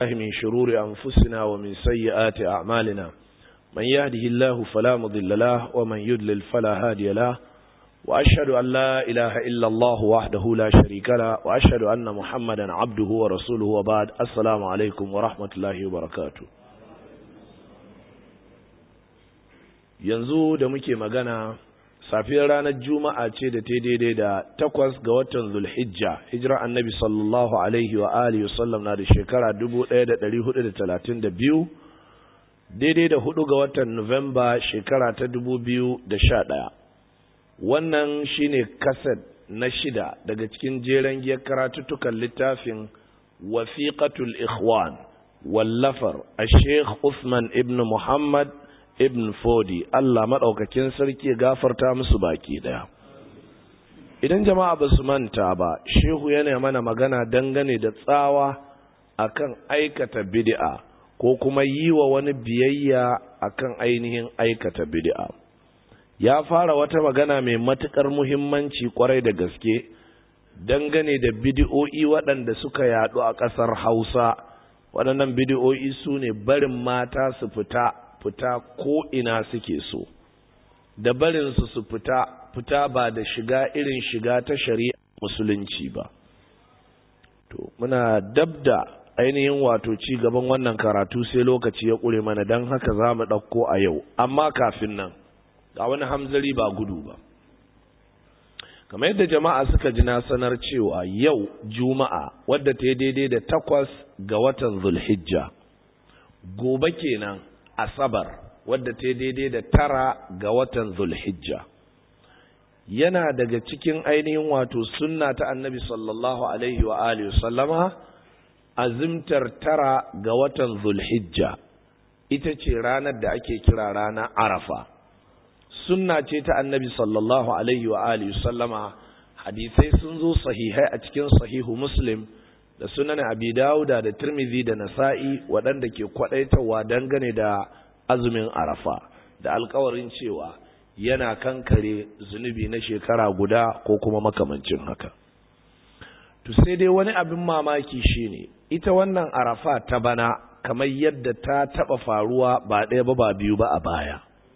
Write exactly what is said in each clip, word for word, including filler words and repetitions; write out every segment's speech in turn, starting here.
من شرور أنفسنا ومن سيئات أعمالنا من يهده الله فلا مضل له ومن يضلل فلا هادي له وأشهد أن لا إله إلا الله وحده لا شريك له وأشهد أن محمدا عبده ورسوله وبعد السلام عليكم ورحمة الله وبركاته. yanzu da muke magana safiyar ranar juma'a ce da ta daidai da takwas ga watan zulhijja hijira annabi sallallahu alaihi wa alihi wasallam na da shekara dubu ɗaya da ɗari hudu da talatin da biyu daidai da hudu ga watan nuwamba shekara ta dubu biyu da sha ɗaya. Wannan shine kaset na shida daga cikin jeren giyar karatuttukan littafin wasiqatul ikhwan wallafar a-sheikh Usman ibn Muhammad ibn Fodi, Allah maɗaukakin sarki ya gafarta musu baki ɗaya. Idan jama'a ba su manta ba, shehu yana mana magana dangane da tsawa akan aikata bid'a ko kuma yi wa wani biyayya akan ainihin aikata bid'a. Ya fara wata magana mai matuƙar muhimmanci kwarai da gaske dangane da bid'o'i waɗanda suka yaɗu a ƙasar Hausa. Waɗannan bid'o'i su ne barin mata su fita fita ko ina suke so, da barinsu su fita fita ba da shiga irin shiga ta shari'a musulunci ba. To muna dabda ainihin wato ci gaban wannan karatu sai lokaci ya ƙure mana, don haka za mu ɗauko a yau, amma kafin nan ga wani hamzari ba gudu ba. Kamar yadda jama'a suka ji na sanar cewa yau juma'a wadda ta yi daidai da takwas ga watan zulhijja, gobe kenan Asabar wadda ta daidai da tara ga watan Zulhijja. Yana daga cikin ainihin wato sunna ta Annabi sallallahu alaihi wa alihi sallama azimtar tara ga watan Zulhijja. Ita ce ranar da ake kira rana Arafa. Sunna ce ta Annabi sallallahu alaihi wa alihi sallama. Hadisai sun zo sahihai a cikin sahihu Muslim da sunan Abi Dawuda da Tirmidhi da Nasa'i waɗanda ke kwaɗaitawa dangane da azumin Arafa da alƙawarin cewa yana kankare zunubi na shekara guda ko kuma makamancin haka. To sai dai wani abin mamaki shine ita wannan Arafa ta bana kamar yadda ta taɓa faruwa ba ɗaya ba ba biyu ba a baya.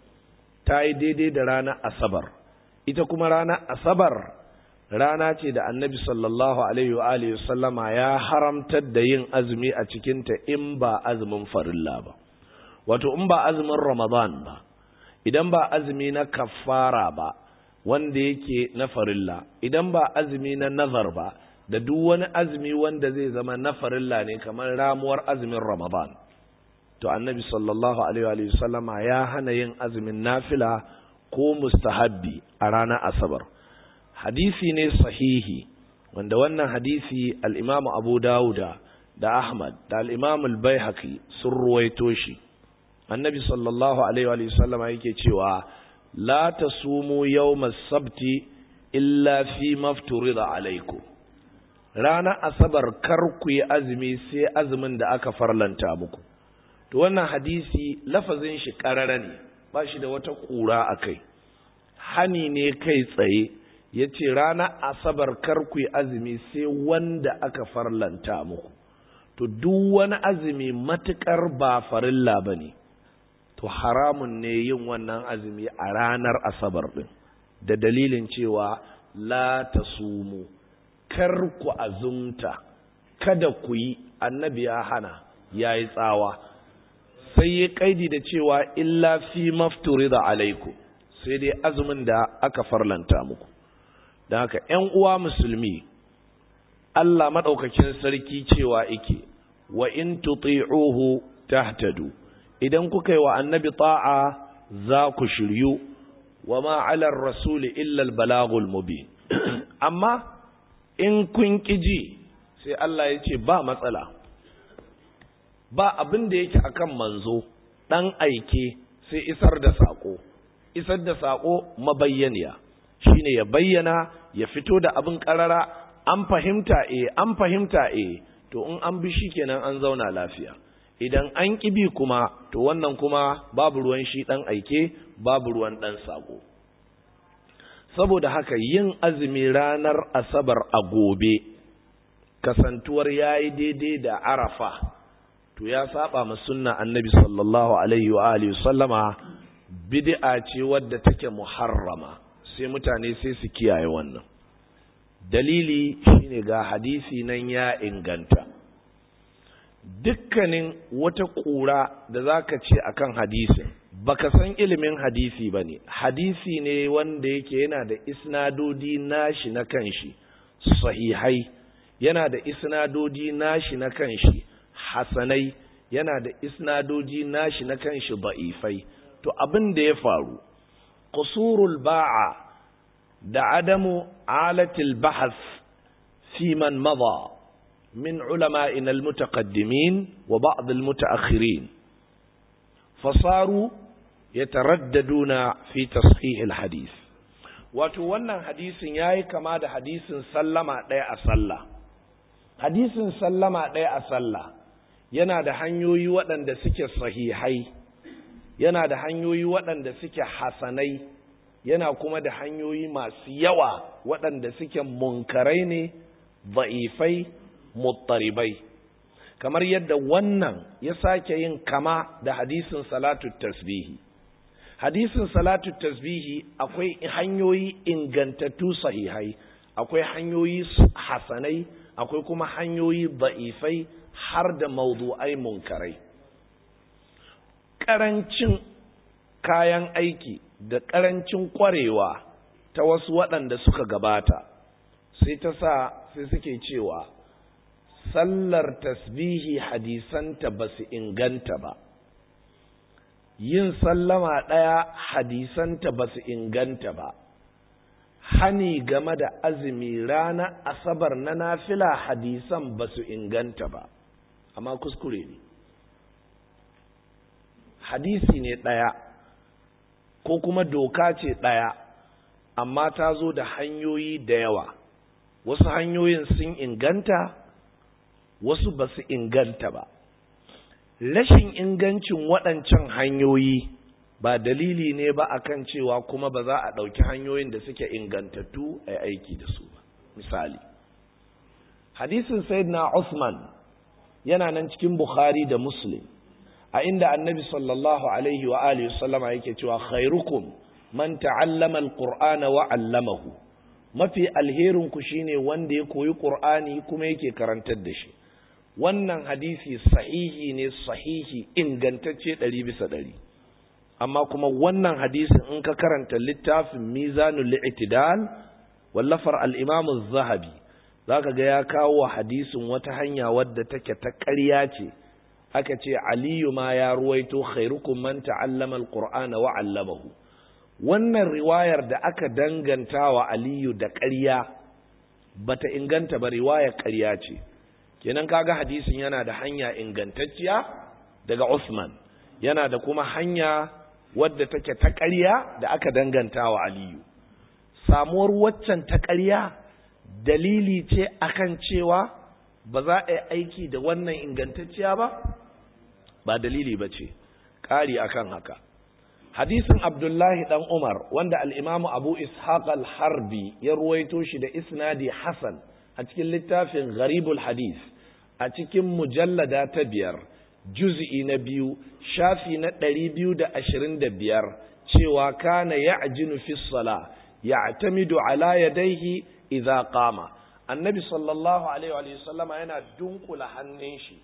Ta yi daidai da ranar Asabar. Ita kuma ranar Asabar rana ce da Annabi sallallahu alaihi wa alihi sallama ya haramtar da yin azumi a cikinta in ba azumin farilla ba, wato in ba azumin Ramadan ba, idan ba azumi na kafara ba wanda yake na farilla, idan ba azumi na nazar ba, da duk wani azumi wanda zai zama na farilla ne kamar ramuwar azumin Ramadan, to Annabi sallallahu alaihi wa sallama ya hana yin azumin nafila ko mustahabbi a ranar Asabar. Hadisi ne sahihi wanda wannan hadisi al-Imam Abu Dawuda da Ahmad da al-Imam al-Baihaqi sun ruwaito shi. Annabi sallallahu alaihi wa sallam yake cewa la tasumu yawmas sabti illa fi mafturida alaikum. Rana Asabar kar ku yi azumi sai azumin da aka farlanta muku. To wannan hadisi lafazin shi karara ne, ba shi da wata kura akai. Hani ne kai tsaye. Ya ce rana Asabar kar ku yi azumi sai wanda aka farlanta muku. To duk wani azumi matuƙar ba farilla ba ne, to haramun ne yin wannan azumi a ranar Asabar ɗin, da dalilin cewa la ta sumu, kar ku azumta, kada ku yi, annabi ya hana, ya yi tsawa, sai ya kaidi da cewa illa fi mafturi da alaiku, sai dai azumin da aka farlanta muku. Da haka ‘yan uwa musulmi, Allah maɗaukakin sarki cewa ike, wa in tuti'uhu tahtadu, idan kuka yi wa annabi ta'a za ku shiryu, wa ma'alar rasuli illal balagul mubin. Amma in kun ƙiji, sai Allah ya ce ba matsala, ba abin da yake akan manzo, ɗan aike sai isar da saƙo, isar da saƙo mabayyaniya. Shine ya bayyana, ya fito da abin karara, an fahimta eh an fahimta eh to in an bi shi kenan an zauna lafiya. Idan an kibi kuma to wannan kuma babu ruwan shi dan aike, babu ruwan dan sako. Saboda haka yin azumi ranar Asabar a gobe kasantuwar yayi daidai da Arafa to ya saba ma sunna annabi sallallahu alaihi wa alihi sallama, bid'a ce wadda take muharrama, sai mutane sai su kiyaye wannan. Dalili shine ga hadisi nan ya inganta. Dukkanin wata ƙura da zaka ce akan hadisin baka san ilimin hadisi bane, hadisi ne wanda yake yana da isnadodi nashi na kanshi sahihai, yana da isnadodi nashi na kanshi hasanai, yana da isnadodi nashi na kanshi da'ifai. To abin da ya faru, qusurul ba'a da adamu alatil bahth fi man mada min ulama'ina almutaqaddimin wa ba'd almutaakhirin fasaru yataraddaduna fi tashih alhadith. Wato wannan hadisin yayi kama da hadisin sallama ɗaya a sallah. Hadisin sallama ɗaya a sallah yana da hanyoyi waɗanda suke sahihai, yana da hanyoyi waɗanda suke hasanai, yana kuma da hanyoyi masu yawa waɗanda suke munkarai ne, da'ifai, muttaribai. Kamar yadda wannan ya sake yin kama da hadisin salatu tasbihi. Hadisin salatu tasbihi akwai hanyoyi ingantattu sahihai, akwai hanyoyi hasanai, akwai kuma hanyoyi da'ifai har da mawdu'ai munkarai. Ƙarancin kayan aiki da ƙarancin ƙwarewa ta wasu waɗanda suka gabata sai ta sa sai suke cewa sallar tasbihi hadisanta ba su inganta ba, yin sallama ɗaya hadisanta ba su inganta ba, hani game da azumi ranar asabar na nafila hadisan ba su inganta ba. Amma kuskure ne, hadisi ne ɗaya ko kuma doka ce ɗaya, amma ta zo da hanyoyi da yawa. Wasu hanyoyin sun inganta, wasu ba su inganta ba. Rashin ingancin waɗancan hanyoyi ba dalili ne ba akan cewa kuma ba za a ɗauki hanyoyin da suke ingantattu a aiki da su ba. Misali, hadisin Sayyidina Usman yana nan cikin Bukhari da Muslim, a inda annabi sallallahu alaihi wa alihi sallama yake cewa khairukum man ta'allama alqur'ana wa 'allamahu, mafi alherin ku shine wanda ya koyi qur'ani kuma yake karantar da shi. Wannan hadisi sahihi ne, sahihi ingantacce ɗari bisa ɗari. Amma kuma wannan hadisin in ka karanta littafin Mizanul I'tidal wallafar al-Imam az-Zahabi, zaka ga ya kawo hadisin wata hanya wadda take ta ƙarya ce. Aka ce Aliyu ma ya ruwaito khairukum man ta'allama al-Qur'ana wa 'allamahu. Wannan riwayar da aka danganta wa Aliyu da ƙarya bata inganta ba, riwayar ƙarya ce. Kenan kaga hadisin yana da hanya ingantacciya daga Usman, yana da kuma hanya wadda take ta ƙarya da aka danganta wa Aliyu. Samuwar waccan ta ƙarya dalili ce akan cewa ba za a yi aiki da wannan ingantacciya ba? Ba dalili ba ce. Ƙari akan haka, hadisin Abdullahi ɗan Umar wanda al'imamu Abu Ishaq al-Harbi ya ruwaito shi da isnadi Hassan a cikin littafin Gharibul Hadis a cikin mujallada ta biyar, juz'i na biyu, shafi na ɗari biyu da ashirin da biyar, cewa kana ya'jinu fi sala ya'tamidu ala yadayhi idza qama. Annabi sallallahu alaihi wa sallama yana dunkula hannun shi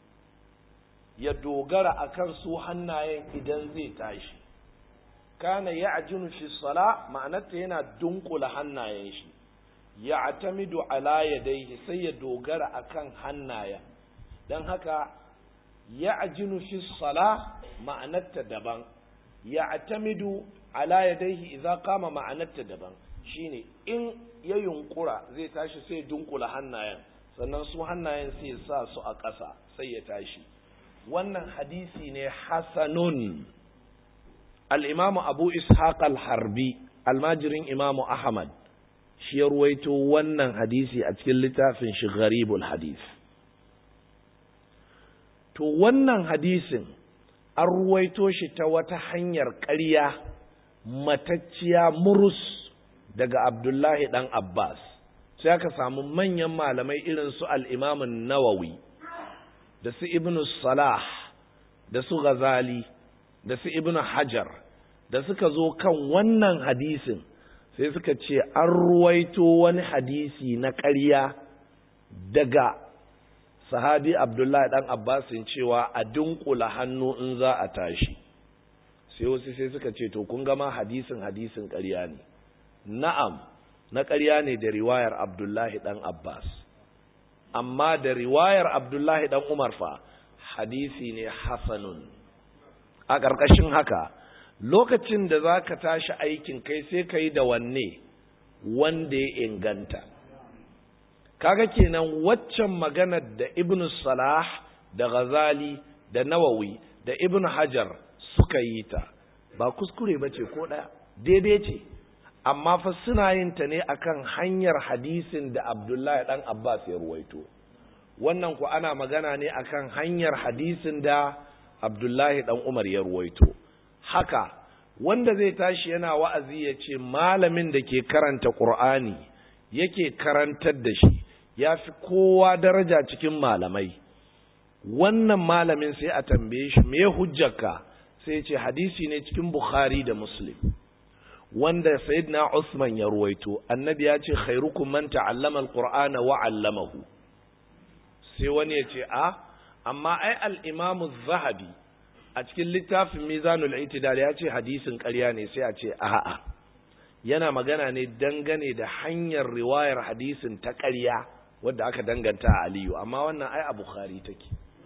ya dogara akan su hannayen idan zai tashi. Kana ya'jinu fi sala ma'anarta yana dunkula hannayen shi, ya'tamidu ala yadayhi sai ya dogara akan hannayen. Dan haka ya'jinu fi sala ma'anarta daban, ya'tamidu ala yadayhi idza qama ma'anarta daban. Shine in ya yunkura zai tashi sai dunkula hannayen, sannan su hannayen sai sa su a ƙasa sai ya tashi. Wannan hadisi ne hasanun. Al-Imam Abu Ishaq al-Harbi, almajirin Imam Ahmad, shi ya ruwaito wannan hadisi a cikin littafin shi Gharibul Hadis. To wannan hadisin an ruwaito shi ta wata hanyar ƙarya matacciya murus daga Abdullahi dan Abbas. Sai aka samu manyan malamai irin su al-Imam an-Nawawi da su ibnu salah da su ghazali da su ibnu hajar da suka zo kan wannan hadisin sai suka ce an ruwaito wani hadisi na ƙarya daga sahabi Abdullahi dan Abbasin cewa a dunkula hannu in za a tashi sai wasu sai suka ce to kun ga ma hadisin hadisin ƙarya ne. Na'am, na ƙarya ne da riwayar Abdullahi dan Abbas, amma da riwayar Abdullahi dan Umar fa hadisi ne hasanun. A ƙarƙashin haka lokacin da za ka tashi aikin kai sai ka yi da wanne wanda ya inganta. Kaga kenan waccan maganar da Ibn Salah da Ghazali da Nawawi da Ibn Hajar suka yi ta ba kuskure ba ce ko ɗaya, daidai ce, amma fa suna yin ta ne akan hanyar hadisin da Abdullahi ɗan Abbas ya ruwaito. Wannan ku ana magana ne akan hanyar hadisin da Abdullahi ɗan Umar ya ruwaito. Haka wanda zai tashi yana wa'azi ya ce malamin da ke karanta Qur'ani yake karantar da shi ya fi kowa daraja cikin malamai, wannan malamin sai a tambaye shi me hujjarka, sai ce hadisi ne cikin Bukhari da Muslim wanda Sayyidina Usman ya ruwaito, annabi ya ce khairukum man ta'allama al-Qur'ana wa 'allamahu. Sai wani ya ce a amma ai al-Imam az-Zahabi a cikin littafin Mizanul I'tidal ya ce hadisin ƙarya ne, sai a ce a'a yana magana ne dangane da hanyar riwayar hadisin ta ƙarya wadda aka danganta a Aliyu, amma wannan ai a Bukhari take.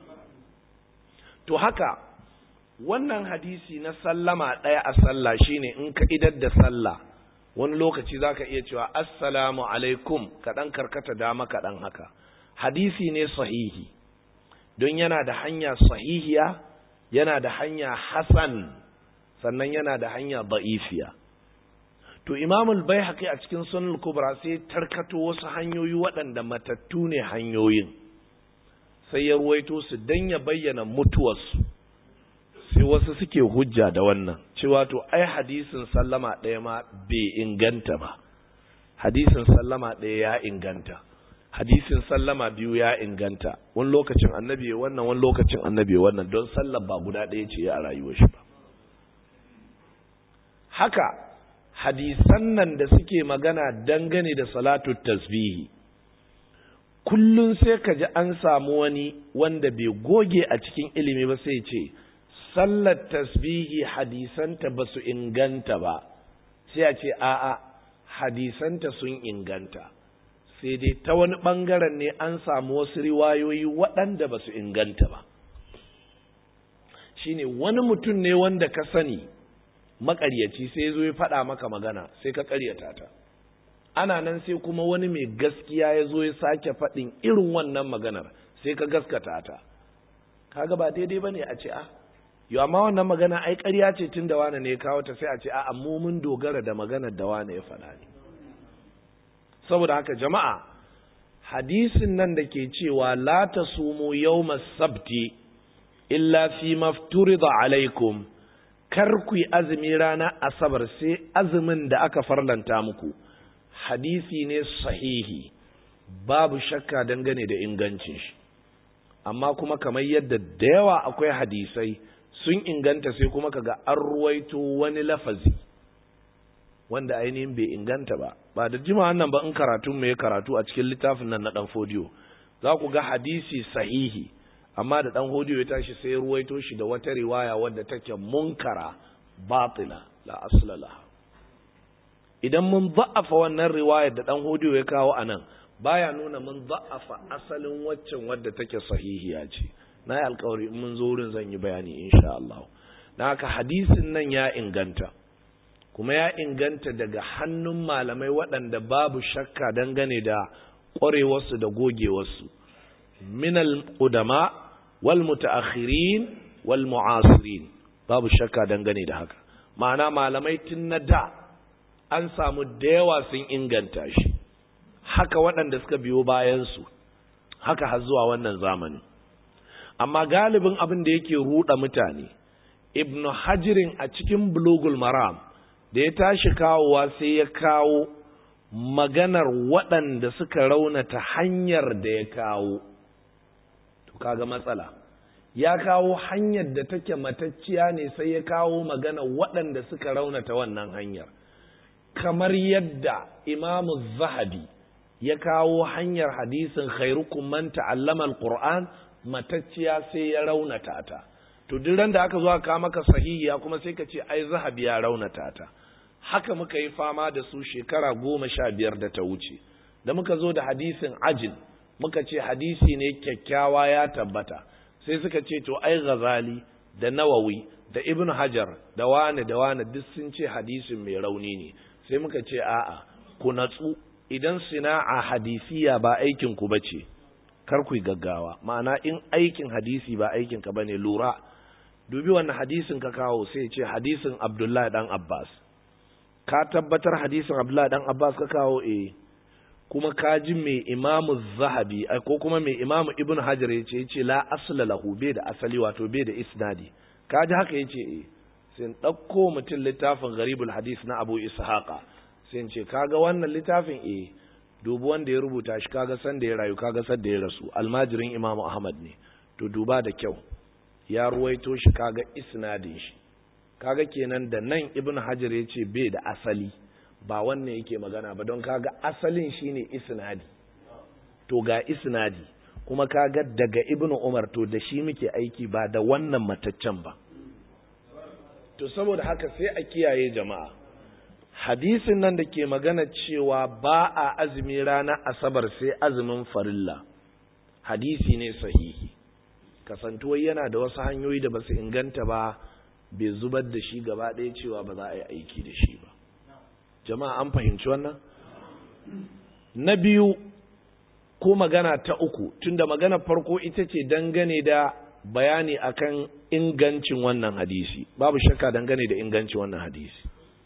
To haka wannan hadisi na sallama ɗaya a sallah shine in ka idar da sallah wani lokaci zaka iya cewa assalamu alaikum kaɗan karkata dama kaɗan haka, hadisi ne sahihi don yana da hanya sahihiya, yana da hanya hasan, sannan yana da hanya da'ifiya. To Imamul Baihaqi a cikin Sunan Kubra sai tarkato wasu hanyoyi waɗanda matattu ne hanyoyin, sai ya ruwaito su dan ya bayyana mutuwarsu. Sai wasu suke hujja da wannan cewa to ai hadisin sallama ɗaya ma bai inganta ba, hadisin sallama ɗaya ya inganta, hadisin sallama biyu ya inganta, wani lokacin annabi wannan wani lokacin annabi wannan, don sallar ba guda ɗaya ce a rayuwar shi ba. Haka hadisan nan da suke magana dangane da salatu tasbihi kullun sai ka ji an samu wani wanda bai goge a cikin ilimi ba sai ce sallar tasbihi hadisanta ba su inganta ba, sai a ce a'a hadisanta sun inganta, sai dai ta wani ɓangaren ne an samu wasu riwayoyi waɗanda ba su inganta ba. Shine wani mutum ne wanda ka sani maƙaryaci sai zo ya faɗa maka magana sai ka ƙaryata ta, ana nan sai kuma wani mai gaskiya ya zo ya sake faɗin irin wannan maganar sai ka gaskata ta, kaga ba daidai ba ne a ce a yau amma wannan magana ai ƙarya ce tun da wane ne ya kawo ta, sai a ce a amma mun dogara da maganar da wane ya faɗa ne. Saboda haka jama'a, hadisin nan da ke cewa la tasumu yawmas sabti illa fi mafturida alaikum, kar ku yi azumi ranar asabar sai azumin da aka farlanta muku, hadisi ne sahihi babu shakka dangane da ingancin shi, amma kuma kamar yadda da yawa akwai hadisai sun inganta sai kuma kaga an ruwaito wani lafazi wanda ainihin bai inganta ba. Ba da jima'an nan ba in karatun mai karatu a cikin littafin nan na dan fodiyo za ku ga hadisi sahihi, amma da dan fodiyo ya tashi sai ruwaito shi da wata riwaya wadda take munkara batila la asla laha. Idan mun da'afa wannan riwayar da dan fodiyo ya kawo anan baya nuna mun da'afa asalin waccan wadda take sahihiya ce. Na yi alkawari in mun zo wurin zan yi bayani insha Allah. Na haka hadisin nan ya inganta, kuma ya inganta daga hannun malamai waɗanda babu shakka dangane da ƙwarewarsu da gogewarsu, minal qudama wal mutaakhirin wal mu'asirin, babu shakka dangane da haka. Ma'ana malamai tun na da an samu da yawa sun inganta shi, haka waɗanda suka biyo bayansu, haka har zuwa wannan zamani. Amma galibin abin da yake ruɗa mutane, Ibn Hajirin a cikin Bulugul Maram da ya tashi kawowa sai ya kawo maganar waɗanda suka raunata hanyar da ya kawo. To kaga matsala. Ya kawo hanyar da take matacciya ne sai ya kawo magana waɗanda suka raunata wannan hanyar, kamar yadda Imamu Zahabi ya kawo hanyar hadisin khairukum man ta'allama al-Qur'an matacciya sai ya raunata ta. To duk ran da aka zo aka maka sahihiya kuma sai ka ce ai Zahabi ya raunata ta. Haka muka yi fama da su shekara goma sha biyar da ta wuce, da muka zo da hadisin ajin muka ce hadisi ne kyakkyawa ya tabbata, sai suka ce to ai Ghazali da Nawawi da Ibn Hajar da wani da wani duk sun ce hadisin mai rauni ne. Sai muka ce a'a, ku natsu, idan sina'a hadisiya ba aikin ku bace kar ku gaggawa. Ma'ana in aikin hadisi ba aikin ka bane, lura, dubi wannan hadisin ka kawo, sai ce hadisin Abdullahi dan Abbas. Ka tabbatar hadisin Abdullahi dan Abbas ka kawo, eh, kuma ka ji mai Imamu Zahabi ko kuma mai Imamu Ibn Hajar yace yace la asla lahu, bai da asali, wato bai da isnadi. Ka ji haka yace eh, sai in dauko mutum littafin Gharibul Hadis na Abu Ishaqa, sai in ce kaga wannan littafin, eh, dubu wanda ya rubuta shi, kaga san da ya rayu, kaga san da ya rasu, almajirin Imamu Ahmad ne, to duba da kyau, ya ruwaito shi, kaga isnadin shi. Kaga kenan da nan Ibn Hajar yace bai da asali, ba wannan yake magana ba, don kaga asalin shine isnadi. To ga isnadi kuma kaga daga Ibn Umar, to da shi muke aiki ba da wannan mataccen ba. To saboda haka sai a kiyaye jama'a, hadisin nan da ke magana cewa ba a azumi ranar asabar sai azumin farilla, hadisi ne sahihi, kasantuwar yana da wasu hanyoyi da ba su inganta ba, bai zubar da shi gaba ɗaya cewa ba za a yi aiki da shi ba. Jama'a an fahimci wannan? Na biyu ko magana ta uku, tunda magana farko ita ce dangane da bayani akan ingancin wannan hadisi, babu shakka dangane da ingancin wannan hadisi.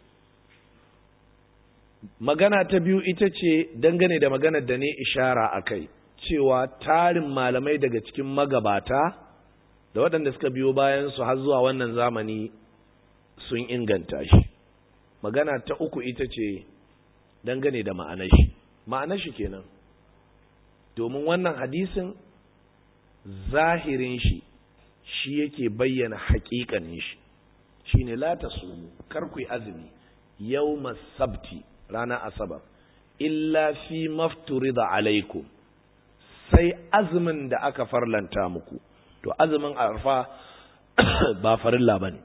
Magana ta biyu ita ce dangane da maganar da ne ishara akai, cewa tarin malamai daga cikin magabata da waɗanda suka biyo bayan su har zuwa wannan zamani sun inganta shi. Magana ta uku ita ce dangane da ma'anar shi. Ma'anar shi kenan, domin wannan hadisin zahirin shi shi yake bayyana haƙiƙanin shi, shine la tasumu, kar ku yi azumi yawmas sabti, ranar asabar, illa fi mafturida alaikum, sai azumin da aka farlanta muku. To azumin arfa ba farilla bane.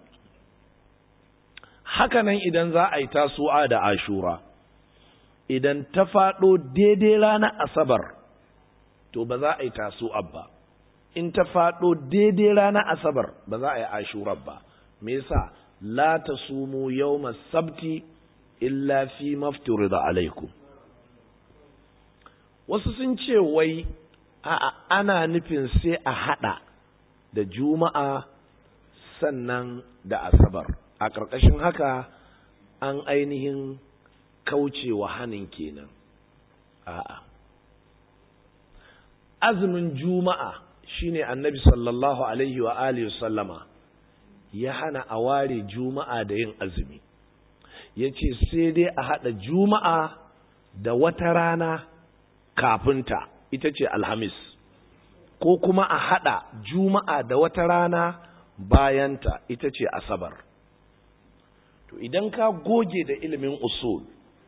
Haka nan idan za a yi tasu'a da ashura, idan ta faɗo daidai ranar asabar, to ba za a yi tasu'a ba. In ta faɗo daidai ranar asabar, ba za a yi ashura ba. Me yasa? La tasumu yawmas sabti illa fi mafturida alaikum. Wasu sun ce wai a'a, ana nufin sai a hada da juma'a sannan da asabar, a ƙarƙashin haka an ainihin kaucewa hanin kenan. A'a, azumin juma'a shine annabi sallallahu alaihi wa alihi sallama ya hana a ware juma'a da yin azumi, yace sai dai a hada juma'a da wata rana kafinta, ita ce alhamis, ko kuma a hada juma'a da wata rana bayanta, ita ce asabar. To idan ka goge da ilimin usul,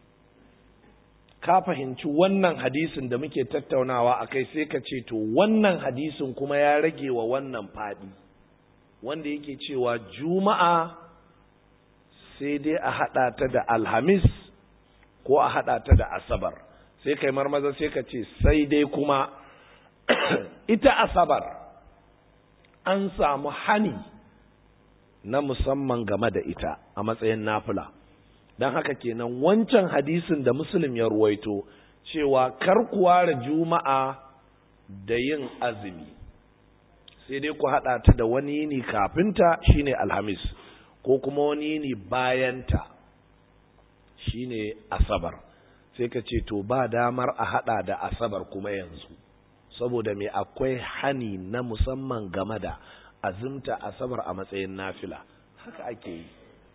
ka fahimci wannan hadisin da muke tattaunawa akai, sai ka ce to wannan hadisin kuma ya rage wa wannan fadi, wanda yake cewa juma'a sai dai a hada ta da alhamis ko a hada ta da asabar. Sai kai marmaza sai ka ce sai dai kuma ita asabar an samu hani na musamman game da ita a matsayin nafila. Don haka kenan wancan hadisin da Muslim ya ruwaito cewa kar ku ware juma'a da yin azumi, sai dai ku hada ta da wani yini kafinta shine alhamis, ko kuma wani yini bayanta shine asabar. Sai ka ce to ba damar a hada da asabar kuma yanzu, saboda me akwai hani na musamman game da azumta asabar a matsayin nafila. Haka ake yi,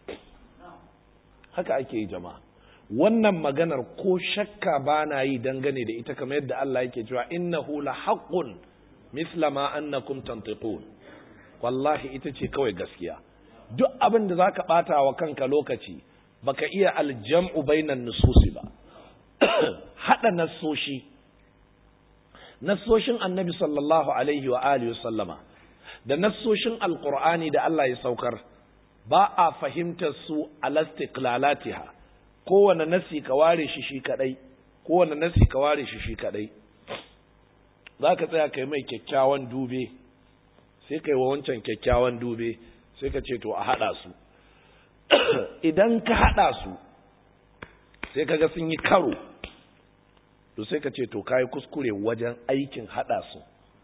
haka ake yi jama'a. Wannan maganar ko shakka ba na yi dangane da ita, kamar yadda Allah yake cewa innahu la haqqun misla ma annakum tantiqun wallahi ita ce kawai gaskiya. Duk abin da zaka bata wa kanka lokaci baka iya aljam'u bainan nususi ba hada nassoshi nassoshin annabi sallallahu alaihi wa alihi wasallama da nassoshin alqur'ani da Allah ya saukar ba a fahimtar su alastiqlalatiha. kowane nasi ka ware shi shi kadai kowane nasi ka ware shi shi kadai zaka tsaya kai mai kyakkyawan dube sai kai wa wancan kyakkyawan dube sai ka ce to a hada su idan ka hada su sai kaga sun yi karo to sai ka ce to kai kuskure wajen aikin hada su.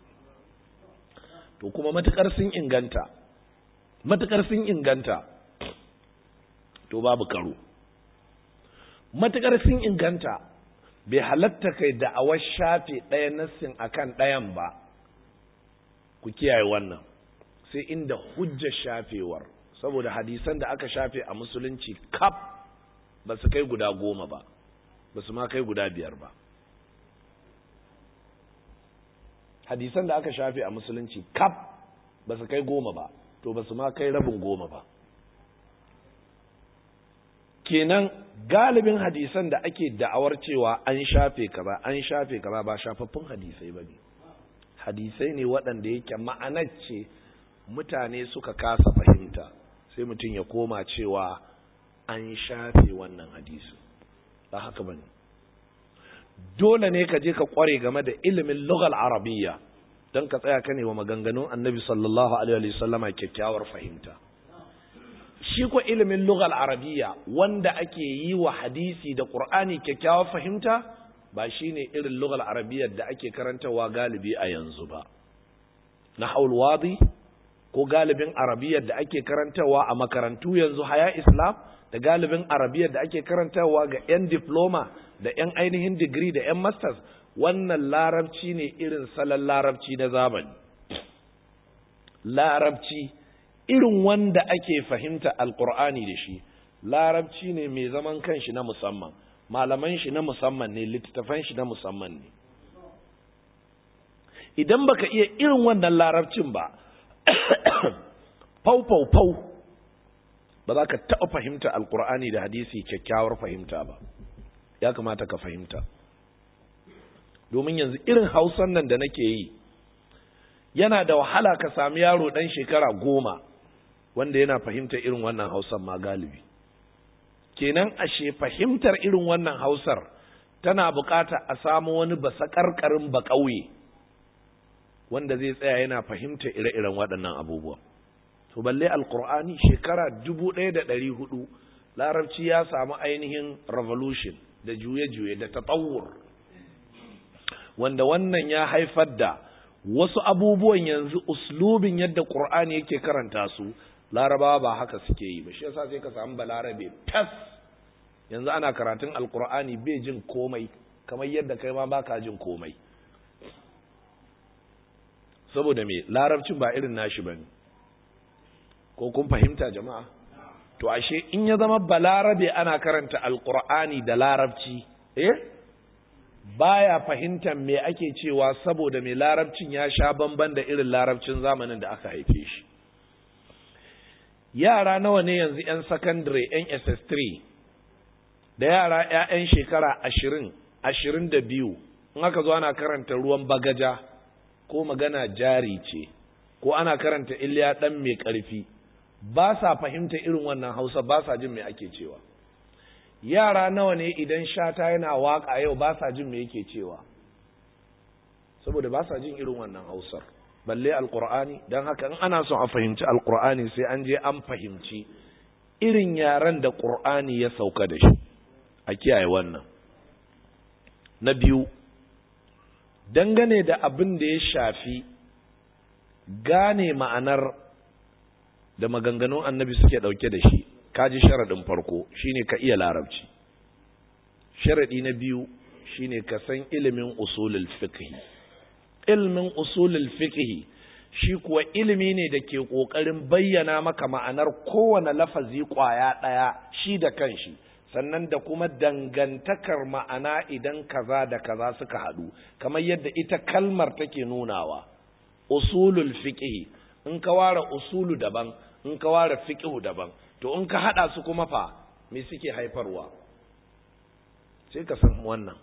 To kuma matukar sun inganta matukar sun inganta to babu karo. Matukar sun inganta bai halatta kai da'awar shafe ɗaya nassin akan ɗayan ba. Ku kiyaye wannan sai inda hujja shafewar, saboda hadisan da aka shafe a musulunci kaf ba su kai guda goma ba, ba su ma kai guda biyar ba. Hadisan da aka shafe a musulunci kaf ba su kai goma ba, to ba su ma kai rabin goma ba. Kenan galibin hadisan da ake da'awar cewa an shafe kaza an shafe kaza ba shafaffun hadisai ba ne. Hadisai ne waɗanda yake ma'anar ce mutane suka kasa fahimta, sai mutum ya koma cewa an shafe wannan hadisi. Ba haka bane. Dole ne ka je ka kware game da ilimin lughal arabiyya don ka tsaya ka ne wa maganganun annabi sallallahu alaihi wa sallama kyakkyawar fahimta. Shi ko ilimin lughal arabiyya wanda ake yi wa hadisi da qur'ani kyakkyawar fahimta ba shine irin lughal arabiyyar da ake karantawa galibi a yanzu ba. Nahwul wadi ko galibin arabiyyar da ake karantawa a makarantu yanzu haya islam da galibin arabiyyar da ake karantawa ga yan diploma da yan ainihin degree da yan masters, wannan larabci ne irin salon larabci na zamani. Larabci irin wanda ake fahimta alqur'ani da shi, larabci ne mai zaman kanshi na musamman, malaman shi na musamman ne, littattafan shi na musamman ne. Idan baka iya irin wannan larabcin ba fau fau fau ba za ka taɓa fahimta alqur'ani da hadisi kyakkyawar fahimta ba. Ya kamata ka fahimta, domin yanzu irin hausan nan da nake yi yana da wahala ka sami yaro ɗan shekara goma wanda yana fahimta irin wannan hausan ma galibi. Kenan ashe fahimtar irin wannan hausar tana bukata a samu wani basakarkarin bakauye wanda zai tsaya yana fahimta ire-iren waɗannan abubuwa. To balle alqur'ani shekara dubu ɗaya da ɗari hudu larabci ya samu ainihin revolution da juye-juye da tatawur, wanda wannan ya haifar da wasu abubuwan yanzu uslubin yadda qur'ani yake karanta su larabawa ba haka suke yi ba. Shi yasa sai ka samu balarabe tas yanzu ana karatun alqur'ani bai jin komai kamar yadda kai ma baka jin komai, saboda me larabcin ba irin nashi bane. Ko kun fahimta jama'a? To ashe in ya zama balarabe ana karanta alqur'ani da larabci eh baya fahimtar me ake cewa, saboda me larabcin ya sha bamban da irin larabcin zamanin da aka haife shi. Yara nawa ne yanzu yan secondary yan S S three da yara ƴaƴan shekara ashirin ashirin da biyu in aka zo ana karanta ruwan bagaja ko magana jari ce ko ana karanta Iliya dan mai ƙarfi, ba sa fahimta irin wannan Hausa, ba sa jin me ake cewa. Yara nawa ne idan Shata yana waka yau ba sa jin me yake cewa, saboda ba sa jin irin wannan Hausar, balle alqur'ani. Dan haka in ana son a fahimci alqur'ani sai an je an fahimci irin yaran da qur'ani ya sauka da shi. A kiyaye wannan. Na biyu, dangane da abin da ya shafi gane ma'anar da maganganun annabi suke dauke da shi, kaji sharadin farko shine ka iya larabci. Sharadi na biyu shine ka san ilimin usulul fiqh. Ilimin usulul fiqh shi kuwa ilimi ne da ke kokarin bayyana maka ma'anar kowane lafazi kwaya daya shi da kanshi, sannan da kuma dangantakar ma'ana idan kaza da kaza suka hadu, kamar yadda ita kalmar take nunawa. usulul fiqh, in ka ware usulu daban, in ka ware fiqh daban, to in ka hada su kuma fa me suke haifarwa, sai ka san wannan.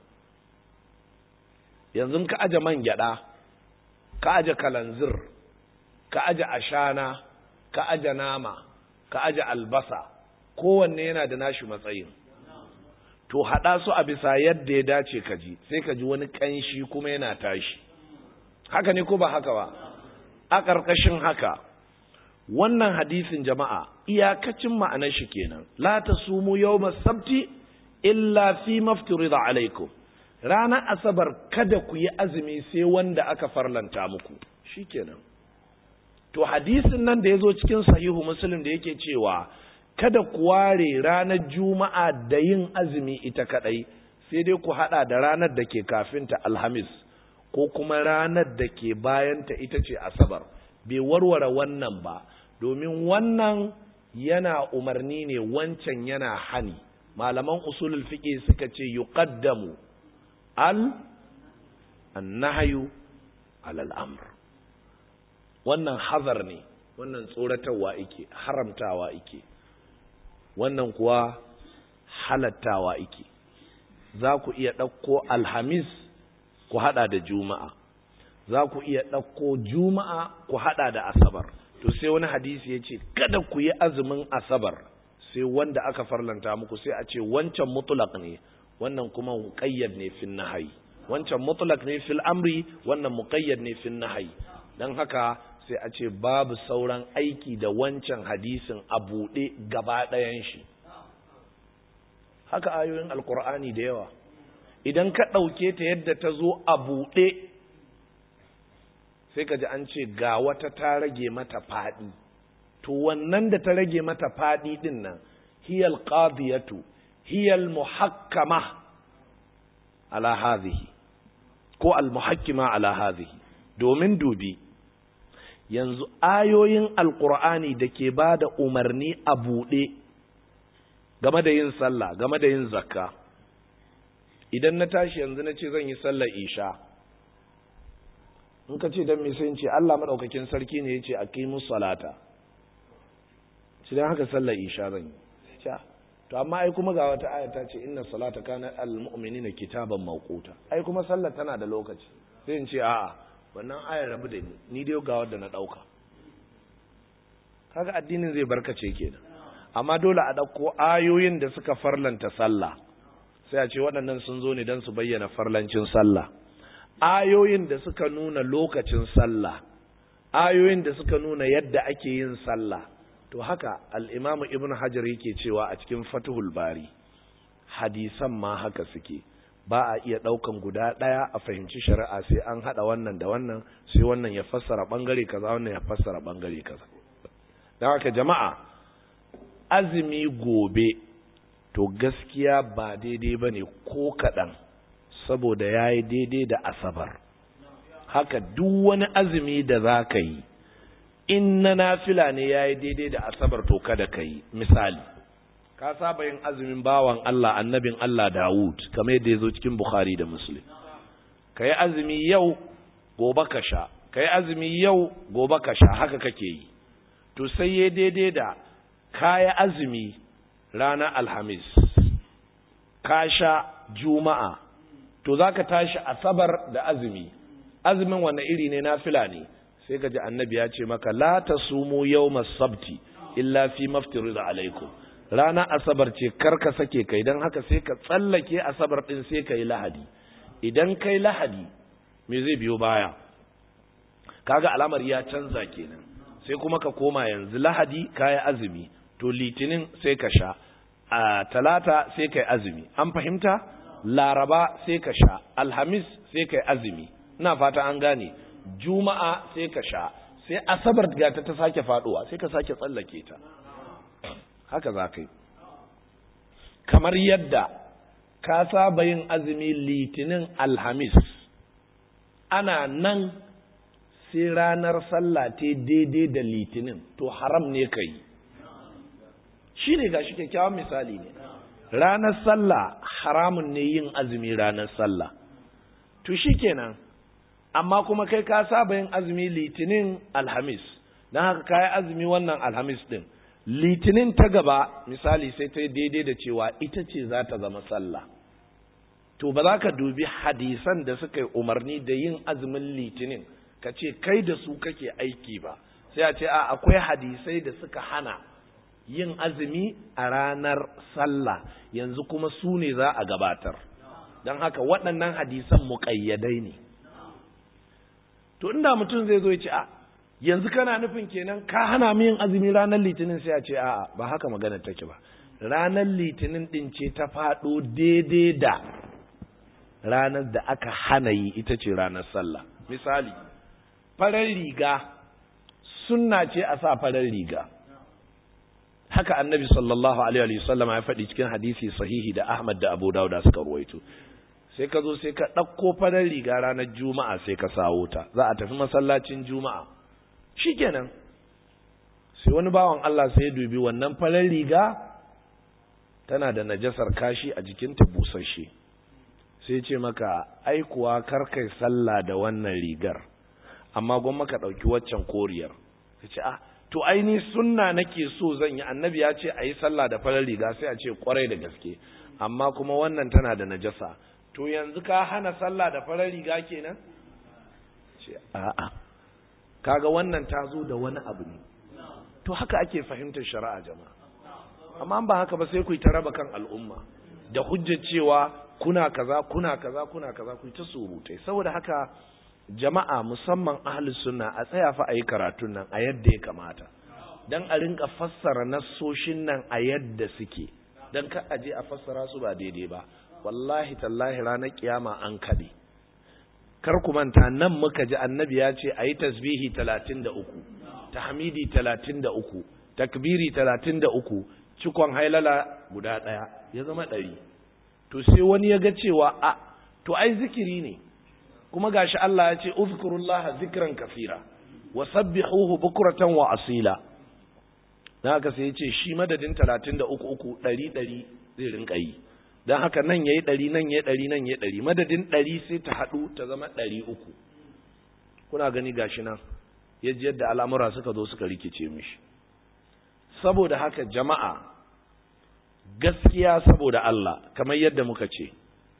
Yanzu ka aje man gyada, ka aje kalanzir, ka aje ashana, ka aje nama, ka aje albasa, kowanne yana da nashi matsayin. To hada su a bisa yadda ya dace ka ji, sai ka ji wani kanshi kuma yana tashi. Haka ne ko ba haka ba? A ƙarƙashin haka, wannan hadisin jama'a iyakacin ma'anar shi kenan. La tasumu yawmas sabti illa fi mafturida alaikum. Ranar asabar kada ku yi azumi sai wanda aka farlanta muku. Shikenan. To hadisin nan da yazo cikin sahihu Muslim da yake cewa kada ku ware ranar Juma'a da yin azumi ita kadai, sai dai ku hada da ranar da ke kafinta Alhamis ko kuma ranar da ke bayanta ita ce Asabar. Bai warware wannan ba, domin wannan yana umarni ne, wancan yana hani. Malaman usulul fiqh suka ce yuqaddamu al annahyu ala al-amr. Wannan hazar ne, wannan tsoratarwa yake, haramtawa yake. Wannan kuwa halattawa yake. Za ku iya ɗauko Alhamis ku haɗa da Juma'a, za ku iya ɗauko Juma'a ku haɗa da Asabar. To sai wani hadisi ya ce kada ku yi azumin Asabar sai wanda aka farlanta muku, sai a ce wancan mutlaq ne, wannan kuma muqayyad ne fil nahyi. Wancan mutlaq ne fil amri, wannan muqayyad ne fil nahyi. Dan haka sai a ce babu sauran aiki da wancan hadisin a buɗe gaba ɗayan shi. Haka ayoyin Alƙur'ani da yawa, idan ka ɗauke ta yadda ta zo a buɗe, sai ka ji an ce ga wata ta rage mata faɗi. To wannan da ta rage mata faɗi ɗin nan, hiyal qadiyatu, hiyal muhakkama ala hadhihi, ko al muhakkima ala hadhihi. Domin dubi, yanzu ayoyin Alƙur'ani da ke ba da umarni a buɗe game da yin sallah, game da yin zakka. Idan na tashi yanzu na ce zan yi sallar isha, in ka ce don me sai in ce Allah maɗaukakin sarki ne ya ce aqimus salata, shi dan haka sallar isha zan yi. To amma ai kuma ga wata aya ta ce inna salata kana al mu'minina kitaban mawquta, ai kuma sallar tana da lokaci. Sai in ce a'a, wannan ayar rabu da ni, ni dai ga wanda na ɗauka. Kaga addinin zai barkace kenan. Amma dole a ɗauko ayoyin da suka farlanta sallah, sai a ce waɗannan sun zo ne don su bayyana farlancin sallah. Ayoyin da suka nuna lokacin sallah, ayoyin da suka nuna yadda ake yin sallah. To haka al'imamu Ibn Hajar yake cewa a cikin Fathul Bari, hadisan ma haka suke. Ba a iya ɗaukan guda ɗaya a fahimci shari'a, sai an haɗa wannan da wannan, sai wannan ya fassara ɓangare kaza, wannan ya fassara ɓangare kaza. Don haka jama'a, azumi gobe to gaskiya ba daidai ba ne ko kaɗan, saboda ya yi daidai da Asabar. Haka duk wani azumi da za ka yi, in na nafila ne ya yi daidai da Asabar, to kada ka yi. Misali, ka saba yin azumin bawan Allah, annabin Allah Dawud, kamar yadda ya zo cikin Bukhari da Muslim. Ka yi azumi yau, gobe ka sha, ka yi azumi yau, gobe ka sha, haka kake yi. To sai ya daidai da kaya azumi ranar Alhamis, ka sha Juma'a, to za ka tashi Asabar da azumi. Azumin wanne iri ne, nafila ne? Sai ka ji annabi ya ce maka la tasumu yawmas sabti illa fi maftirida alaikum. Rana Asabar ce karka sake kai, dan haka sai ka tsallake Asabar din sai kai Lahadi. Idan kai Lahadi, me zai biyo baya? Kaga alamar ya canza kenan. Sai kuma ka koma yanzu Lahadi kai azumi, to Litinin sai ka sha, a Talata sai kai azumi. An fahimta? Laraba sai ka sha, Alhamis sai kai azumi. Ina fata an gane. Juma'a sai ka sha, sai Asabar ga ta ta sake faduwa, sai ka sake tsallake ta. Haka za ka yi. Kamar yadda ka saba yin azumi Litinin, Alhamis, ana nan sai ranar sallah ta daidai da Litinin, to haram ne ka yi. Shi ne gashi kyakkyawan misali ne. Ranar sallah haramun ne yin azumi ranar sallah. To shi kenan, amma kuma kai ka saba yin azumi litinin alhamis, don haka ka yi azumi wannan alhamis ɗin, litinin ta gaba misali sai ta yi daidai da cewa ita ce za ta zama sallah, to ba za ka dubi hadisan da suka yi umarni da yin azumin litinin ka ce kai da su kake aiki ba, sai a ce a akwai hadisai da suka hana yin azumi a ranar sallah, yanzu kuma su ne za a gabatar, don haka waɗannan hadisan muƙayyadai ne. To inda mutum zai zo ya ce a yanzu kana nufin kenan ka hana mu yin azumi ranar litinin, sai a ce a'a ba haka magana take ba, ranar litinin din ce ta faɗo daidai da ranar da aka hana yi, ita ce ranar sallah. Misali, farar riga sunna ce a sa farar riga, haka annabi sallallahu alaihi wa sallam ya faɗi cikin hadisi sahihi da Ahmad da Abu Dawud suka ruwaito. Sai ka zo sai ka ɗauko farar riga ranar juma'a sai ka sawo ta, za a tafi masallacin juma'a, shikenan sai wani bawan Allah sai ya dubi wannan farar riga tana da najasar kashi a jikinta busasshe, sai ce maka ai kuwa karkai sallah da wannan rigar, amma gwamma ka ɗauki waccan koriyar. ka ce ah to ai ni sunna nake so zan yi, annabi ya ce a yi sallah da farar riga, sai a ce kwarai da gaske, amma kuma wannan tana da najasa, to yanzu ka hana sallah da farar riga kenan? ce a'a, kaga wannan ta zo da wani abu ne. To haka ake fahimtar shari'a jama'a, amma ba haka ba sai ku yi ta raba kan al'umma da hujjar cewa kuna kaza kuna kaza kuna kaza, ku yi ta surutai. Saboda haka jama'a musamman ahlus sunna a tsaya fa ayi karatun nan a yadda ya kamata, dan a rinka fassara nassoshin nan a yadda suke, dan ka aje a fassara su ba daidai ba. Wallahi tallahi ranar kiyama an kade. Kar ku manta nan muka ji annabi ya ce ayi tasbihi talatin da uku, tahmidi talatin da uku, takbiri talatin da uku, cikon hailala guda daya, ya zama ɗari. To sai wani ya ga cewa a to ai zikiri ne, kuma gashi Allah ya ce uzkurullaha zikran kaseera wa sabbihuhu bukratan wa asila. Dan haka sai ya ce shi madadin talatin da uku uku ɗari ɗari zai rinka yi. Dan haka nan yayi ɗari nan yayi ɗari nan yayi ɗari, madadin ɗari sai ta haɗu ta zama ɗari uku. Kuna gani gashi nan yaji yadda al'amura suka zo suka rikice mishi. Saboda haka jama'a, gaskiya saboda Allah, kamar yadda muka ce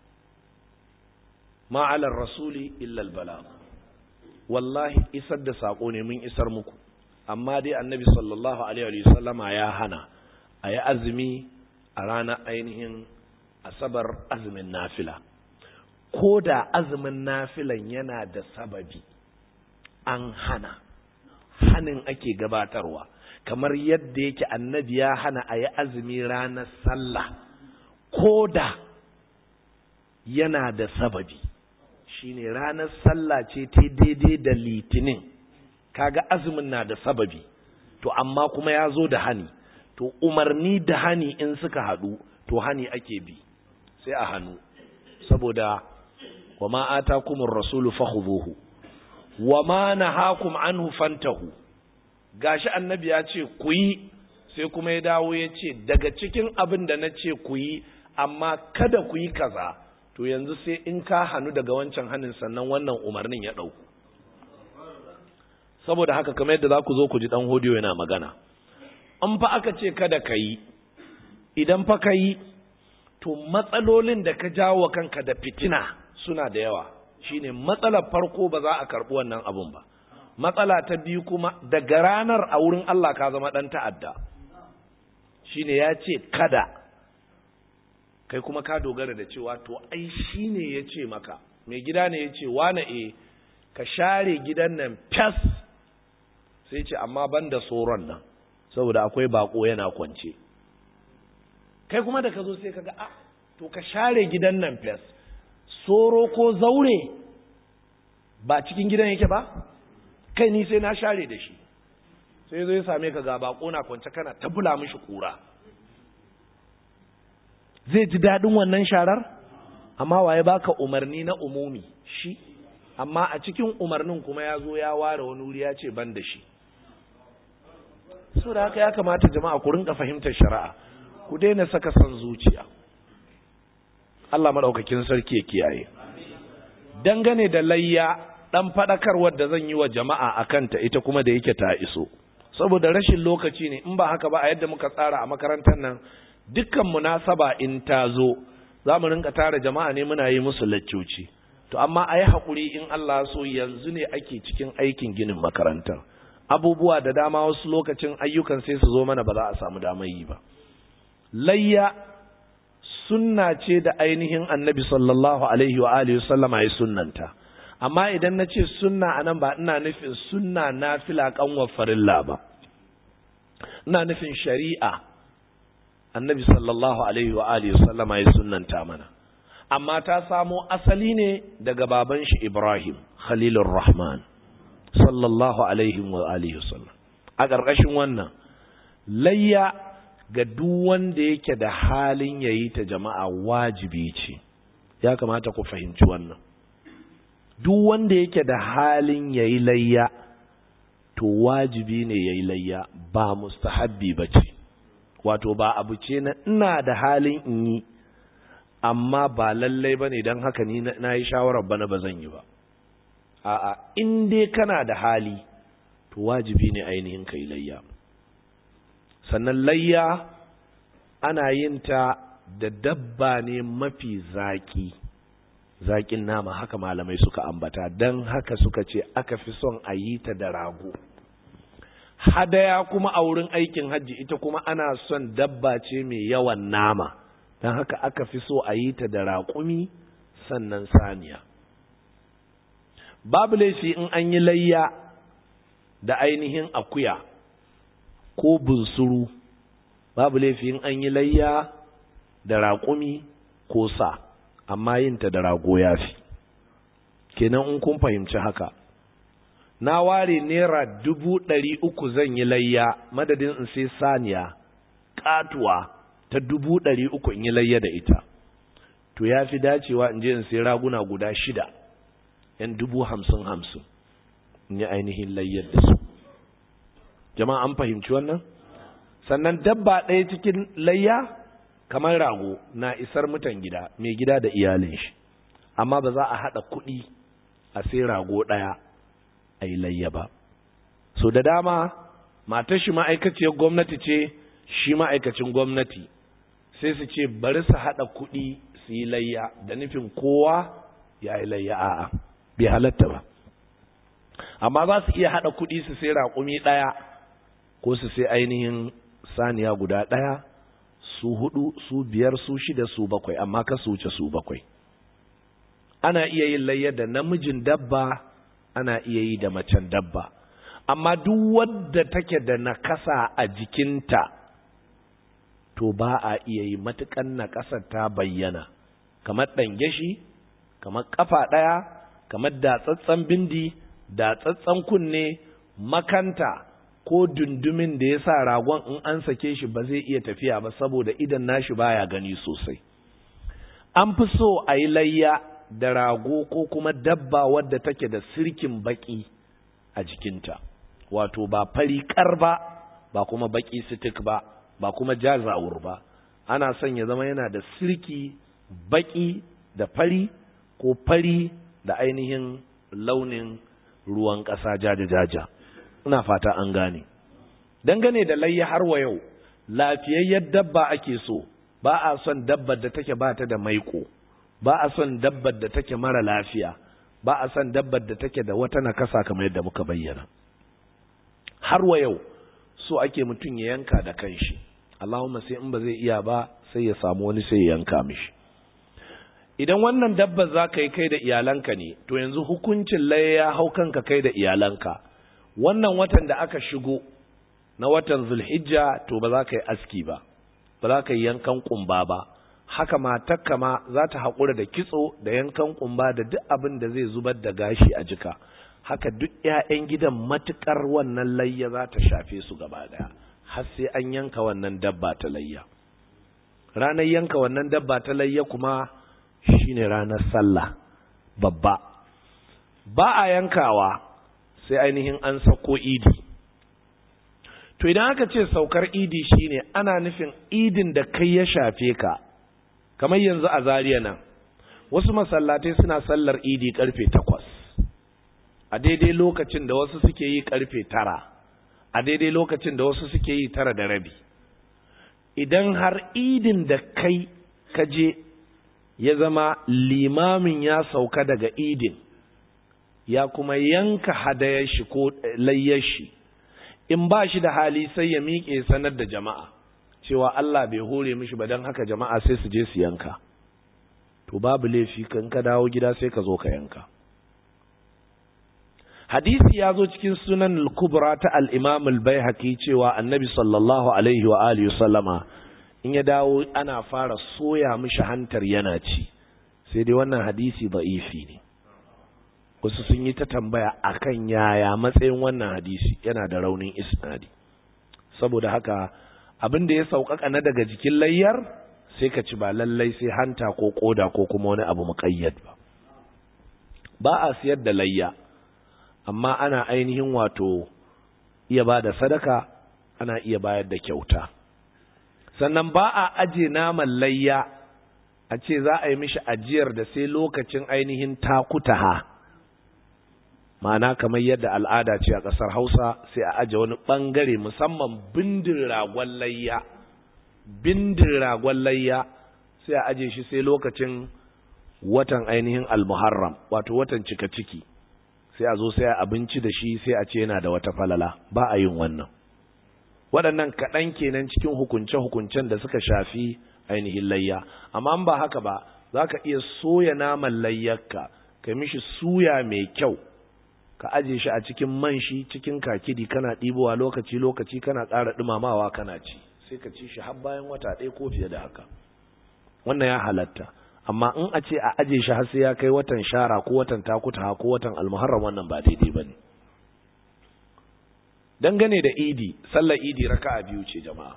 ma alar rasuli illa albalag, wallahi isar da sako ne, mun isar muku, amma dai annabi sallallahu alaihi wa sallama ya hana a yi azumi a ranar ainihin asabar, azumin nafila, ko da azumin nafilan yana da sababi an hana, hanin ake gabatarwa, kamar yadda yake annabi ya hana a yi azumi ranar sallah ko da yana da sababi. Shine ranar sallah ce ta daidai da litinin, kaga azumin na da sababi, to amma kuma ya zo da hani, to umarni da hani in suka haɗu to hani ake bi, sai a hannu, saboda wa ma atakumur rasulu fakhuduhu wa ma nahakum anhu fantahu. Gashi annabi ya ce ku yi, sai kuma ya dawo ya ce daga cikin abin da na ce ku yi amma kada ku yi kaza, to yanzu sai in ka hannu daga wancan hannun sannan wannan umarnin ya ɗauku. Saboda haka kamar yadda za ku zo ku ji ɗan hodiyo yana magana, an fa aka ce kada ka yi, idan fa ka yi to matsalolin da ka jawo kanka da fitina suna da yawa. Shine matsalar farko, ba za a karɓi wannan abun ba. Matsala ta biyu kuma, daga ranar a wurin Allah ka zama ɗan ta'adda. Shine ya ce kada, kai kuma ka dogara da cewa to ai shi ne ya ce maka, mai gida ne ya ce wane e ka share gidan nan fas, sai ce amma ban da tsoron nan saboda akwai bako yana kwance. Kai kuma da ka zo sai ka ga a to ka share gidan nan fas, tsoro ko zaure ba cikin gidan yake ba, kai ni sai na share da shi, sai zo ya same ka ga bako na kwance kana tabula mishi kura. Zai ji daɗin wannan sharar? Amma waye baka umarni na umumi? Shi. Amma a cikin umarnin kuma ya zo ya ware wani wuri ya ce ban da shi. So da haka ya kamata jama'a ku rinka fahimtar shari'a, ku daina saka son zuciya. Allah madaukakin sarki ya kiyaye. Dangane da layya, ɗan faɗakarwar da zan yi wa jama'a a kanta ita kuma da yake ta iso, saboda rashin lokaci ne. In ba haka ba, a yadda muka tsara a makarantar nan, dukkan munasaba in ta zo za mu rinka tara jama'a ne muna yi musu laccoci. To amma a yi haƙuri, in Allah so yanzu ne ake cikin aikin ginin makarantar. Abubuwa da dama wasu lokacin ayyukan sai su zo mana ba za a samu damar yi ba. Layya sunna ce da ainihin Annabi sallallahu alaihi wa alihi wasallama ya sunnanta. Amma idan na ce sunna anan ba ina nufin sunna nafila kanwa farilla ba. Ina nufin shari'a Annabi sallallahu alaihi wa alihi wasallama ya sunnanta mana. Amma ta samo asali ne daga baban shi Ibrahim Khalilur Rahman sallallahu alaihi wa alihi wasallam. A ƙarƙashin wannan, layya ga duk wanda yake da halin yayi ta jama'a wajibi ce. Ya kamata ku fahimci wannan. Duk wanda yake da halin yayi layya to wajibi ne yayi layya, ba mustahabbi bace. Wato ba abu ce na ina da halin in yi amma ba lallai bane dan haka ni na yi shawarar bana ba zan yi ba. A'a, in dai kana da hali to wajibi ne ainihin kai layya. Sannan layya ana yin ta da dabba ne mafi zaki, zakin nama, haka malamai suka ambata, dan haka suka ce aka fi son a yi ta da rago. Hadaya kuma a wurin aikin hajji ita kuma ana son dabba ce mai yawan nama, dan haka aka fi so a yi ta da raƙumi sannan saniya. Babu laifi in an yi layya da ainihin akuya ko bunsuru, babu laifi in an yi layya da raƙumi ko sa, amma yin ta da rago ya fi. Kenan in kun fahimci haka, na ware naira dubu ɗari uku zan yi layya, madadin in sai saniya ƙatuwa ta dubu ɗari uku in yi layya da ita, to ya fi dacewa in je in sai raguna guda shida yan dubu hamsin hamsin in yi ainihin layyar da su. Jama'a an fahimci wannan? Sannan dabba ɗaya cikin layya kamar rago na isar mutan gida, mai gida da iyalin shi, amma ba za a haɗa kuɗi a sai rago ɗaya a yi layya ba. So da dama matar shi ma'aikaciyar gwamnati ce, shi ma'aikacin gwamnati, sai su ce bari su haɗa kuɗi su yi layya da nufin kowa ya yi layya. A'a, bai halatta ba. Amma za su iya haɗa kuɗi su sai raƙumi ɗaya ko su sai ainihin saniya guda ɗaya, su hudu, su biyar, su shida, su bakwai, amma ka su wuce su bakwai. Ana iya yin layya da namijin dabba, ana iya yi da macen dabba, amma duk wadda take da nakasa a jikinta to ba a iya yi matukan nakasar ta bayyana, kamar ɗangeshi, kamar ƙafa ɗaya, kamar datsatsen bindi, datsatsen kunne, makanta ko dundumin da ya sa ragon in an sake shi ba zai iya tafiya ba saboda idan nashi baya gani sosai. An fi so a yi layya da rago ko kuma dabba wadda take da sirkin baki a jikinta, wato ba fari kar ba, ba kuma baki sitik ba, ba kuma jazawur ba. Ana son ya zama yana da sirki baki da fari ko fari da ainihin launin ruwan ƙasa jaja-jaja. Ina fata an gane. Dangane da layya har wa yau, lafiyayyar dabba ake so, ba a son dabbar da take ba ta da maiko, ba a son dabbar da take mara lafiya, ba a son dabbar da take da wata nakasa kamar yadda muka bayyana. Har wa yau so ake mutum ya yanka da kanshi, Allahumma sai in ba zai iya ba sai ya samu wani sai ya yanka mishi. Idan wannan dabbar za ka yi kai da iyalanka ne, to yanzu hukuncin layya ya hau kanka kai da iyalanka. Wannan watan da aka shigo na watan Zulhijja, to ba za ka yi aski ba, ba za ka yi yankan kumba ba. Haka matakka ma za ta haƙura da kitso da yankan kumba da duk abin da zai zubar da gashi a jika. Haka duk ‘ya'yan gidan matuƙar wannan layya za ta shafe su gaba ɗaya, har sai an yanka wannan dabba ta layya. Ranar yanka wannan dabba ta layya kuma shine ranar sallah babba. Ba a yankawa sai ainihin an sauko idi. To idan aka ce saukar idi shine ana nufin idin da kai ya shafe ka, kamar yanzu a Zariya nan wasu masallatai suna sallar idi karfe takwas, a daidai lokacin da wasu suke yi karfe tara, a daidai lokacin da wasu suke yi tara da rabi. Idan har idin da kai kaje ya zama limamin ya sauka daga idin ya kuma yanka hadayar shi ko layyar shi, in ba shi da hali sai ya miƙe sanar da jama'a cewa Allah bai hore mishi ba, don haka jama'a sai su je su yanka. To babu laifi, kan ka dawo gida sai ka zo ka yanka. Hadisi ya zo cikin sunan al-kubra ta al-imam al-baihaqi cewa annabi sallallahu alaihi wa alihi sallama in ya dawo ana fara soya mishi hantar yana ci, sai dai wannan hadisi da'ifi ne. Wasu sun yi ta tambaya akan yaya matsayin wannan hadisi, yana da raunin isnadi. Saboda haka abin da ya sauƙaƙa na daga jikin layyar sai ka ci, ba lallai sai hanta ko koda ko kuma wani abu muƙayyad ba. Ba a siyar da layya, amma ana ainihin wato iya ba da sadaka, ana iya bayar da kyauta. Sannan ba a aje naman layya a ce za a yi mishi ajiyar da sai lokacin ainihin takutaha, ma'ana kamar yadda al'ada ce a ƙasar Hausa, sai a aje wani ɓangare musamman bindin ragon layya, bindin ragon layya sai a aje shi sai lokacin watan ainihin al-Muharram, wato watan cika ciki, sai a zo sai a abinci da shi, sai a ce yana da wata falala. Ba a yin wannan. Waɗannan kaɗan kenan cikin hukunce-hukuncen da suka shafi ainihin layya. Amma ba haka ba, za ka iya soya naman layyarka, ka mishi suya mai kyau, ka aje shi a cikin man shi, cikin kakidi, kana ɗibowa lokaci-lokaci, kana ƙara ɗumamawa kana ci, sai ka ci shi har bayan wata ɗaya ko fiye da haka. Wannan ya halatta. Amma in a ce a aje shi har sai ya kai watan shara ko watan takuta ko watan almuharram, wannan ba daidai bane. Dangane da idi, sallar idi raka'a biyu ce jama'a.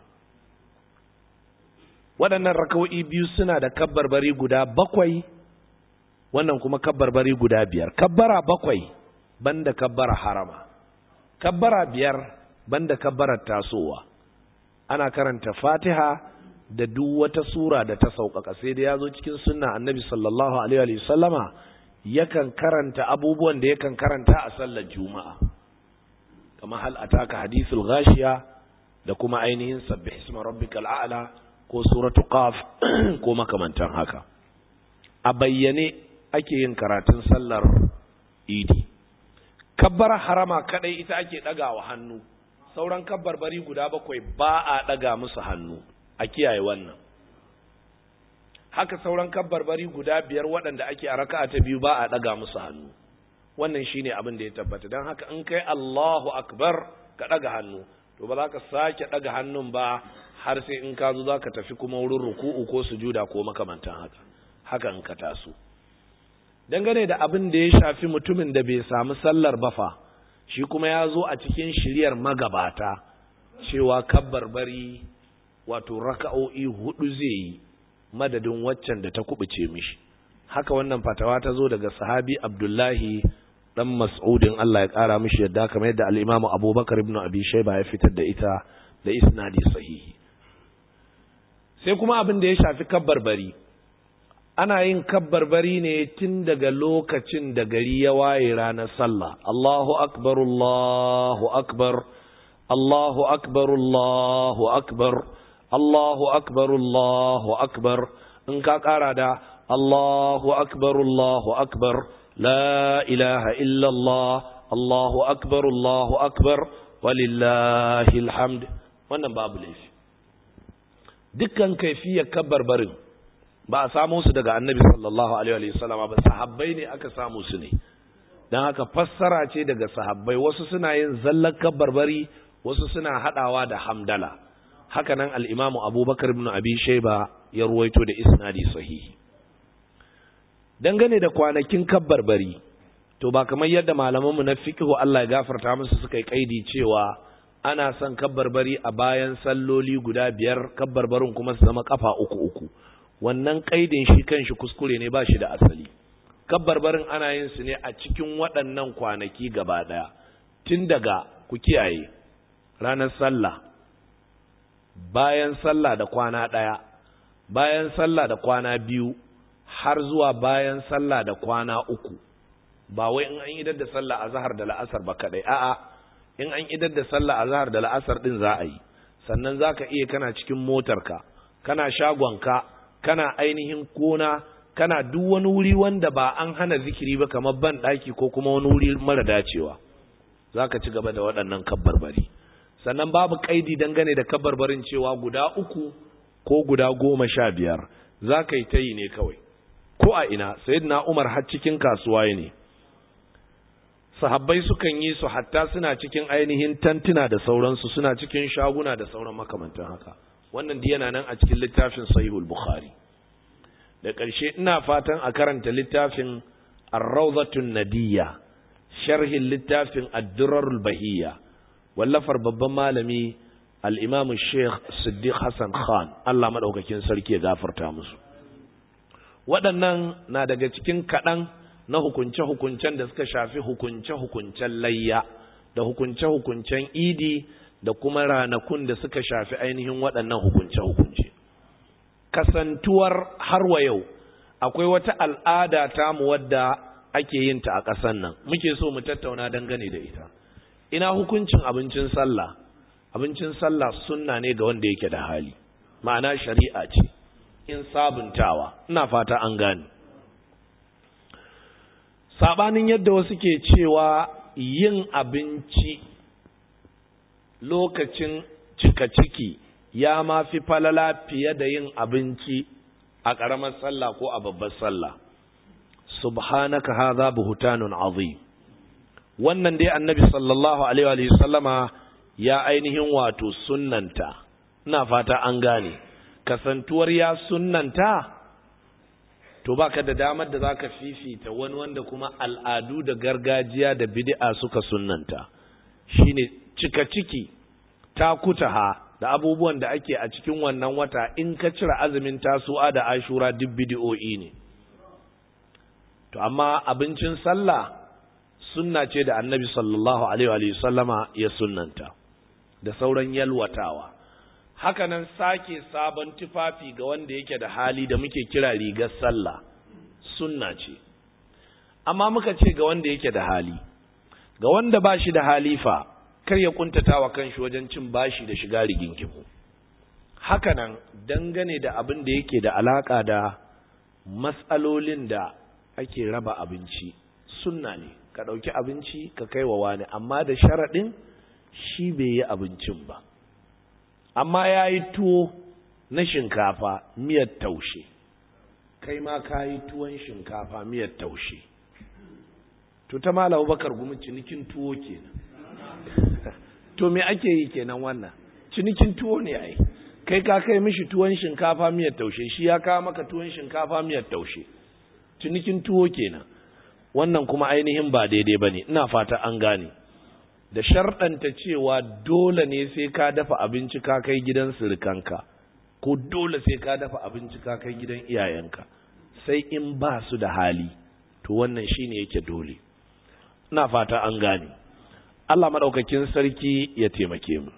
Waɗannan raka'o'i biyu suna da kabbarbari guda bakwai, wannan kuma kabbarbari guda biyar. Kabbara bakwai banda kabbara harama, kabbara biyar banda kabbarar tasowa. Ana karanta Fatiha da duk wata sura da ta sauƙaƙa, sai da ya zo cikin sunna annabi sallallahu alaihi wa sallama yakan karanta abubuwan da yakan karanta a sallar juma'a, kamar hal ataka hadithul ghashiya da kuma ainihin sabbih isma rabbikal a'la ko suratu qaf ko makamantan haka. A bayyane ake yin karatun sallar idi. Kabbara harama kadai ita ake ɗagawa hannu, sauran kabbarbari guda bakwai ba a ɗaga musu hannu, a kiyaye wannan. Haka sauran kabbarbari guda biyar waɗanda ake a raka'a ta biyu ba a ɗaga musu hannu. Wannan shine abin da ya tabbata. Don haka in kai Allahu akbar ka ɗaga hannu, to ba za ka sake ɗaga hannun ba har sai in ka zo za ka tafi kuma wurin ruku'u ko sujuda ko makamantan haka. Haka in ka taso. Dangane da abin da ya shafi mutumin da bai samu sallar bafa, shi kuma ya zo a cikin shiryar magabata cewa kabbarbari wato raka'o'i hudu zai yi madadin waccan da ta kubuce mishi. Haka wannan fatawa ta zo daga sahabi Abdullahi dan Mas'udin, Allah ya kara mishi yadda, kamar yadda al-Imam Abubakar ibn Abi Shayba ya fitar da ita da isnadi sahihi. Sai kuma abin da ya shafi kabbarbari, ana yin kabbarbari ne tun daga lokacin da gari ya waye ranar sallah. Allahu akbar, Allahu akbar, Allahu akbar, Allahu akbar, Allahu akbar, Allahu akbar. In ka kara da Allahu akbar, Allahu akbar, la ilaha illallah, Allahu akbar, Allahu akbar, walillahil hamd. Wannan babu laifi. Dukkan kaifiyar kabbarbarin ba a samu su daga annabi sallallahu alaihi wa sallam ba, sahabbai ne aka samu su ne. Dan haka fassara ce daga sahabbai, wasu suna yin zallar kabbarbari, wasu suna hadawa da hamdala. Haka nan al-Imam Abubakar ibn Abi Shayba ya ruwaito da isnadi sahihi. Dangane da kwanakin kabbarbari, to ba kamar yadda malamanmu na fiqh Allah ya gafarta musu suka yi kaidi cewa ana son kabbarbari a bayan salloli guda biyar, kabbarbarin kuma su zama kafa uku uku. Wannan kaidin shi kanshi kuskure ne, ba shi da asali. Kabbarbarin ana yin su ne a cikin waɗannan kwanaki gaba ɗaya, tun daga, ku kiyaye, ranar sallah, bayan sallah da kwana ɗaya, bayan sallah da kwana biyu, har zuwa bayan sallah da kwana uku, ba wai in an idar da sallah azhar da la'asar ba kadai, a'a in an idar da sallah azhar da la'asar din za a yi, sannan zaka iya kana cikin motarka, kana shagonka, kana ainihin kona, kana duk wani wuri wanda ba an hana zikiri ba kamar ban daki ko kuma wani wuri mara dacewa, zaka ci gaba da waɗannan kabbarbari. Sannan babu kaidi dangane da kabbarbarin cewa guda uku ko guda goma sha biyar zaka yi ta yi ne kawai ko a ina. Sayyidina Umar har cikin kasuwa ne, sahabbai sukan yi su hatta suna cikin ainihin tantuna da sauransu, suna cikin shaguna da sauran makamantan haka. Wannan da yana nan a cikin littafin Sahihul Bukhari. Da ƙarshe ina fatan a karanta littafin Ar-Rawdatun Nadiyya, sharhin littafin Ad-Durarul Bahiyya, wallafar babban malami al-Imam Sheikh Siddiq Hassan Khan, Allah madaukakin sarki ya gafarta musu. Waɗannan na daga cikin kaɗan na hukunce-hukuncen da suka shafi hukunce-hukuncen layya da hukunce-hukuncen idi da kuma ranakun da suka shafi ainihin waɗannan hukunce-hukunce. Kasantuwar har wa yau akwai wata al'ada tamu wadda ake yin ta a ƙasan nan, muke so mu tattauna dangane da ita. Ina hukuncin abincin sallah? Abincin sallah sunna ne ga wanda yake da hali, ma'ana shari'a ce in sabuntawa, ina fata an gane. Sabanin yadda wasu ke cewa yin abinci lokacin cika ciki ya ma fi falala fiye da yin abinci a ƙaramar sallah ko a babbar sallah. Subhanaka hadha buhtanun azim. Wannan dai annabi sallallahu alaihi wa sallama ya ainihin wato sunnanta, ina fata an gane. Kasantuwar ya sunnanta, to baka da damar da zaka fifita wani wanda kuma al'adu da gargajiya da bid'a suka sunnanta. Shine cika ciki, takutaha da abubuwan da ake a cikin wannan wata, in ka cire azumin Tasu'a da Ashura duk bid'o'i ne. To amma abincin sallah sunna ce da annabi sallallahu alaihi wa sallama ya sunnanta, da sauran yalwatawa. Hakanan sake sabon tufafi ga wanda yake da hali da muke kira rigar sallah sunna ce. Amma muka ce ga wanda yake da hali, ga wanda ba shi da hali fa kar ya kuntata wa kanshi wajen cin bashi da shiga rigingimu. Hakanan dangane da abin da yake da alaka da matsalolin da ake raba abinci sunna ne, ka ɗauki abinci ka kai wa wani, amma da sharaɗin shi bai yi abincin ba, amma ya yi tuwo na shinkafa miyar taushe, kai ma ka yi tuwon shinkafa miyar taushe, to ta Malam Bakar Gumi cinikin tuwo kenan. To me ake yi kenan wannan? Cinikin tuwo ne ai. Kai ka kai mishi tuwon shinkafa miyar taushe, shi ya kawo maka tuwon shinkafa miyar taushe. Cinikin tuwo kenan. Wannan kuma ainihin ba daidai bane, ina fata an gane. Da sharɗanta cewa dole ne sai ka dafa abinci ka kai gidan surukanka, ko dole sai ka dafa abinci ka kai gidan iyayenka, sai in ba su da hali, to wannan shine yake dole. Ina fata an gane. Allah madaukakin sarki ya taimake mu.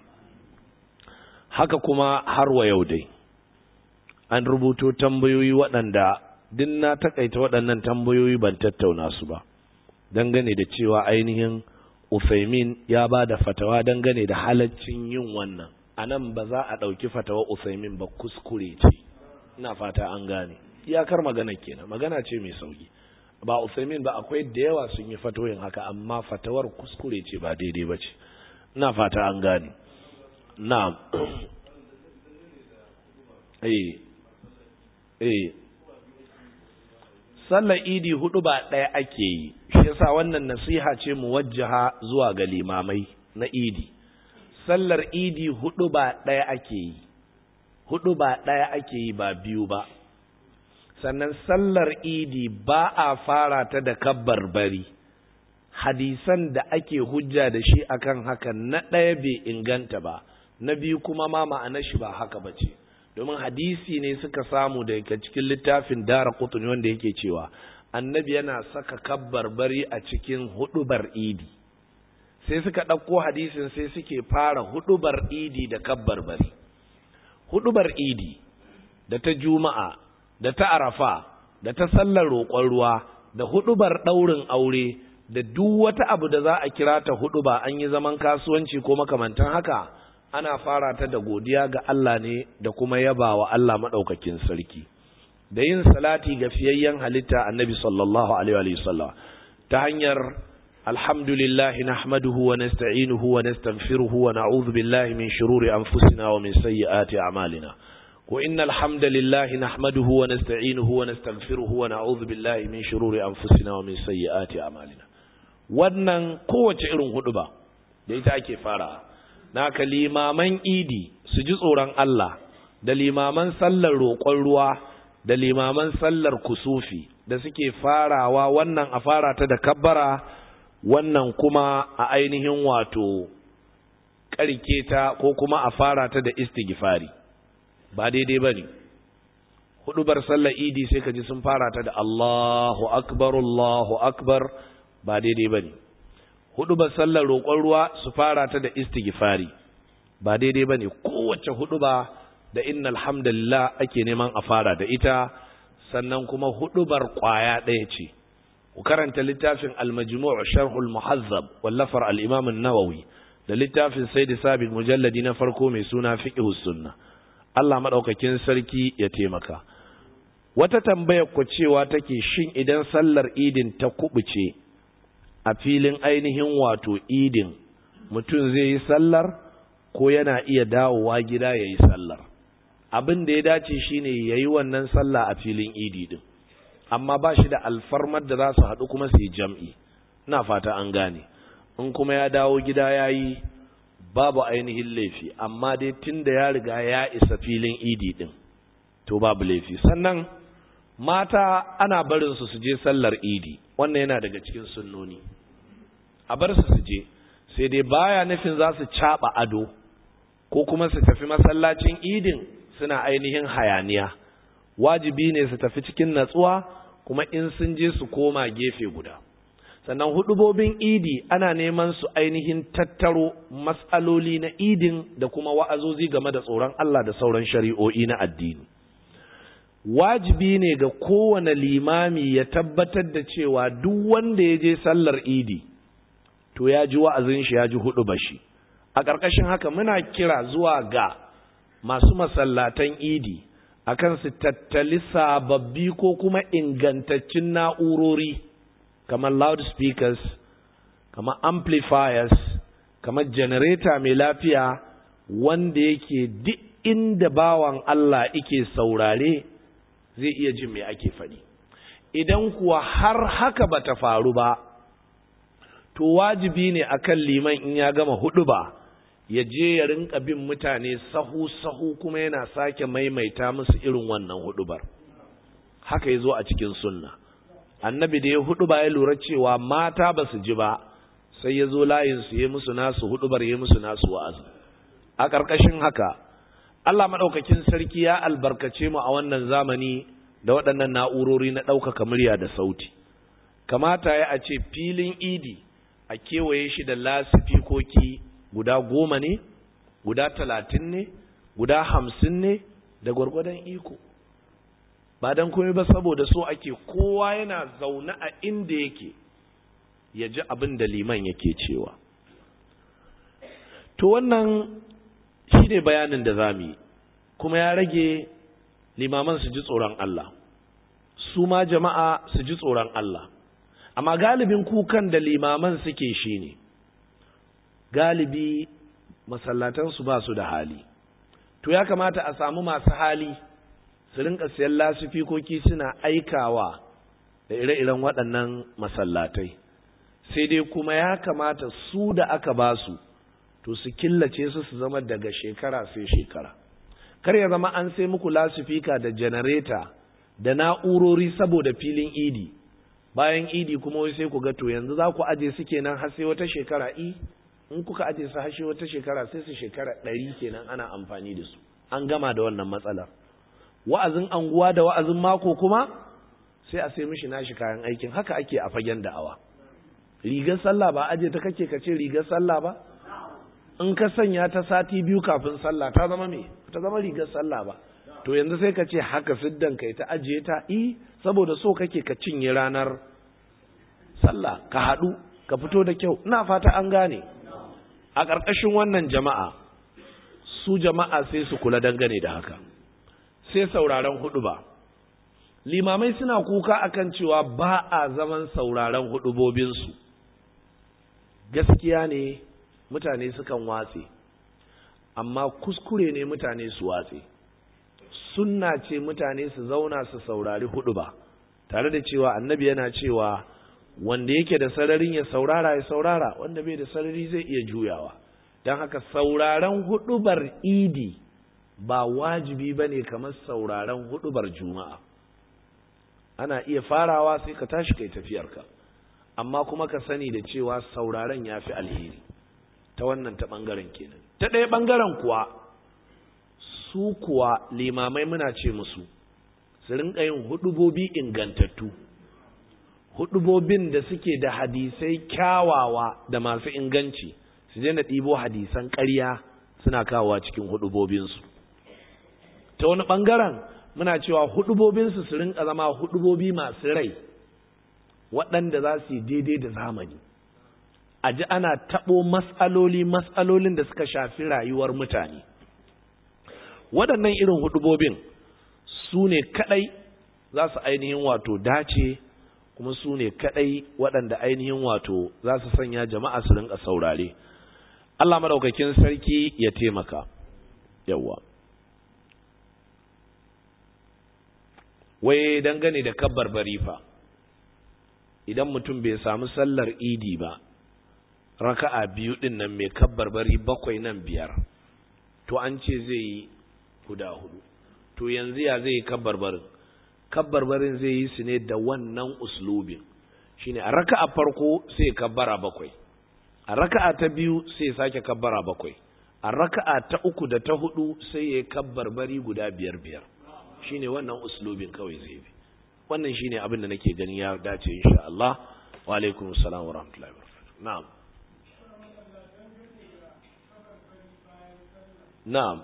Haka kuma har wa yau dai an rubuto tambayoyi waɗanda din na takaita waɗannan tambayoyi ban tattauna su ba, dangane da cewa ainihin Uthaymin ya ba da fatawa dangane da halaccin yin wannan. A nan ba za a ɗauki fatawa Uthaymin ba, kuskure ce. Ina fata an gane. Iyakar magana kenan, magana ce mai sauki. Ba Uthaymin ba, akwai da yawa sun yi fatoyin haka, amma fatawar kuskure ce, ba daidai ba ce. Ina fata an gane. Na'am. Eh. Eh. Sallar idi hudu ba ɗaya ake yi, shi yasa wannan nasiha ce muwajjaha zuwa ga limamai na idi. Sallar idi hudu ba ɗaya ake yi, hudu ba ɗaya ake yi ba biyu ba. Sannan sallar idi ba a fara ta da kabbar bari. Hadisan da ake hujja da shi akan haka, na ɗaya bai inganta ba, na biyu kuma ma ma'anar shi ba haka ba ce. Domin hadisi ne suka samu daga cikin littafin Daraqutni wanda yake cewa annabi yana saka kabbar bari a cikin hudubar idi. Sai suka ɗauko hadisin sai suke fara hudubar idi da kabbar bari. Hudubar idi da ta Juma'a, da ta Arafa, da ta sallar roƙon ruwa, da hudubar ɗaurin aure, da duk wata abu da za a kira ta huduba, an yi zaman kasuwanci ko makamantan haka, ana fara ta da godiya ga Allah ne da kuma yabawa Allah madaukakin sarki, da yin salati ga fiyayyen halitta annabi sallallahu alaihi wa sallam ta hanyar alhamdulillahi nahmaduhu wa nasta'inuhu wa nastaghfiruhu wa na'udhu billahi min shururi anfusina wa min sayyiati a'malina. Ko innal hamdalillahi nahmaduhu wa nasta'inuhu wa nastaghfiruhu wa na'udhu billahi min shururi anfusina wa min sayyiati a'malina. Wannan kowace irin huduba da ita ake fara. Naka limaman idi su ji tsoron Allah, da limaman sallar roƙon ruwa, da limaman sallar kusufi da suke farawa, wannan a fara ta da kabbara, wannan kuma a ainihin wato ƙarke ta ko kuma a fara ta da istighfari. Ba daidai bane hudubar sallar idi sai ka ji sun fara ta da Allahu akbar Allahu akbar, ba daidai bane. Hudubar sallar roƙon ruwa su fara ta da istighfari, ba daidai bane. Kowace huduba da innal hamdalillah ake neman a fara da ita, sannan kuma hudubar kwaya ɗaya ce. Ku karanta littafin al-majmu' sharhul muhazzab wallafar al-imam an-nawawi da littafin sayyid sabiq mujalladi na farko mai suna fiqhus sunnah. Allah madaukakin sarki ya taimaka. Wata tambayar ku cewa take, shin idan sallar idin ta kubuce a filin ainihin wato idin, mutum zai yi sallar ko yana iya dawowa gida yayi sallar? Abin da ya dace shine yayi wannan sallah a filin idi din, amma ba shi da alfarmar da za su haɗu kuma su yi jam'i. Ina fata an gane. In kuma ya dawo gida yayi babu ainihin laifi, amma dai tunda ya riga ya isa filin idi din to babu laifi. Sannan mata ana barin su su je sallar idi, wannan yana daga cikin sunnoni, a bar su su je, sai dai baya nufin za su caba ado ko kuma su tafi masallacin idin suna ainihin hayaniya. Wajibi ne su tafi cikin natsuwa, kuma in sun je su koma gefe guda. Sannan hudubobin idi ana neman su ainihin tattaro matsaloli na idin da kuma wa'azozi game da tsoron Allah da sauran shari'o'i na addini. Wajibi ne ga kowane limami ya tabbatar da cewa duk wanda ya je sallar idi to ya ji wa'azin shi, ya ji hudubar shi. A ƙarƙashin haka muna kira zuwa ga masu masallatan idi akan su tattali sababbi ko kuma ingantaccen na'urori kamar loudspeakers, kamar amplifiers, kamar generator mai lafiya wanda yake duk inda bawan Allah yake saurare zai iya jin me ake faɗi. Idan kuwa har haka bata faru ba, to wajibi ne akan liman in ya gama huɗuba ya je ya rinka bin mutane sahu-sahu kuma yana sake maimaita musu irin wannan huɗubar. Haka yazo a cikin sunna. Annabi da ya huɗuba ya lura cewa mata ba su ji ba, sai ya zo layin su ya musu nasu huɗubar, ya musu nasu wa'azi. A ƙarƙashin haka, Allah madaukakin sarki ya albarkace mu a wannan zamani da waɗannan na'urori na ɗaukaka murya da sauti. Kamata ya a ce filin idi a kewaye shi da lasifikoki guda goma ne, guda talatin ne, guda hamsin ne, da gwargwadon iko. Ba don komai ba, saboda so ake kowa yana zaune a inda yake ya ji abin da liman yake cewa. To wannan shi ne bayanin da za mu yi, kuma ya rage limaman su ji tsoron Allah, su ma jama'a su ji tsoron Allah. Amma galibin kukan da limaman suke shi ne, galibi masallatansu ba su da hali. To ya kamata a samu masu hali su rinka siyan lasifikoki suna aikawa da ire-iren waɗannan masallatai. Sai dai kuma ya kamata su da aka ba su to su killace su su zama daga shekara sai shekara. Kar ya zama an sai muku lasifika da janareta da na'urori saboda filin idi, bayan idi kuma wai sai ku ga to yanzu za ku aje su kenan har sai wata shekara. i in kuka aje su har sai wata shekara sai su shekara ɗari kenan ana amfani da su. An gama da wannan matsalar. Wa'azin anguwa da wa'azin mako kuma sai a sai mishi nashi kayan aikin. Haka ake a fagen da'awa. Rigar sallah ba aje ta kake kace rigar sallah ba, in ka sanya ta sati biyu kafin sallah ta zama me ta zama rigar sallah ba. To yanzu sai ka ce haka siddan kai ta ajiye ta i saboda so kake ka cinye ranar sallah ka haɗu ka fito da kyau. Ina fata an gane. A ƙarƙashin wannan jama'a su jama'a sai su kula dangane da haka, sai sauraron huɗuba. Limamai suna kuka akan cewa ba a zaman sauraron huɗubobinsu. Gaskiya ne mutane sukan watse, amma kuskure ne mutane su watse. Sunna ce mutane su zauna su saurari huɗuba, tare da cewa annabi yana cewa wanda yake da sararin ya saurara ya saurara, wanda bai da sarari zai iya juyawa. Don haka sauraron huɗubar idi ba wajibi bane kamar sauraron huɗubar juma'a. Ana iya farawa sai ka tashi kai tafiyarka, amma kuma ka sani da cewa sauraron ya fi alheri. Ta wannan ta ɓangaren kenan. Ta ɗaya ɓangaren kuwa, su kuwa limamai muna ce musu su rinƙa yin huɗubobi ingantattu, huɗubobin da suke da hadisai kyawawa da masu inganci, su je na ɗibo hadisan ƙarya suna kawowa cikin huɗubobinsu. Ta wani ɓangaren muna cewa hudubobinsu su rinka zama hudubobi masu rai, waɗanda za su yi daidai da zamani. A ji ana taɓo matsaloli matsalolin da suka shafi rayuwar mutane. Waɗannan irin hudubobin su ne kaɗai za su ainihin wato dace, kuma su ne kaɗai waɗanda ainihin wato za su sanya jama'a su rinka saurare. Allah madaukakin sarki ya taimaka. Yawwa. Wai dangane da kabbar bari fa, idan mutum bai samu sallar idi ba, raka'a biyu din nan mai kabbar bari bakwai nan biyar, to an ce zai yi guda hudu. To yanzu ya zai yi kabbar barin? Kabbar barin zai yi su ne da wannan uslubin, shine a raka'a farko sai kabbara bakwai, a raka'a ta biyu sai sake kabbara bakwai, a raka'a ta uku da ta hudu sai ya kabbar bari guda biyar biyar. Shine wannan uslubin kawai zai bi. Wannan shine abin da nake ganin ya dace insha Allah. Wa alaikum assalam wa rahmatullahi wa barakatuh. Na'am. Na'am.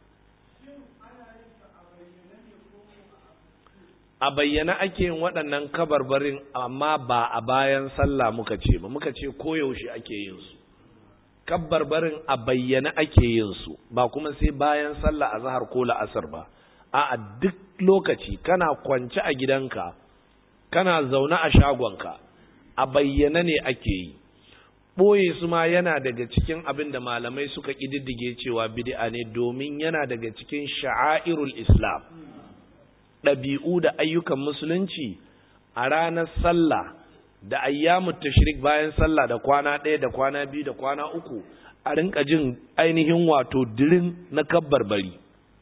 A bayyana ake yin waɗannan kabarbarin, amma ba a bayan sallah muka ce ba, muka ce koyaushe ake yin su. Kabarbarin a bayyana ake yin su, ba kuma sai bayan sallah azhar ko la'asar ba. A duk lokaci kana kwance a gidanka, kana zaune a shagonka, a bayyana ne ake yi. Ɓoye su ma yana daga cikin abin da malamai suka ƙididdige cewa bid'a ne, domin yana daga cikin sha'airul Islam, ɗabi'u da ayyukan musulunci. A ranar sallah da ayyamut tashrik, bayan sallah da kwana ɗaya da kwana biyu da kwana uku, a rinka jin ainihin wato dirin na kabbar bari.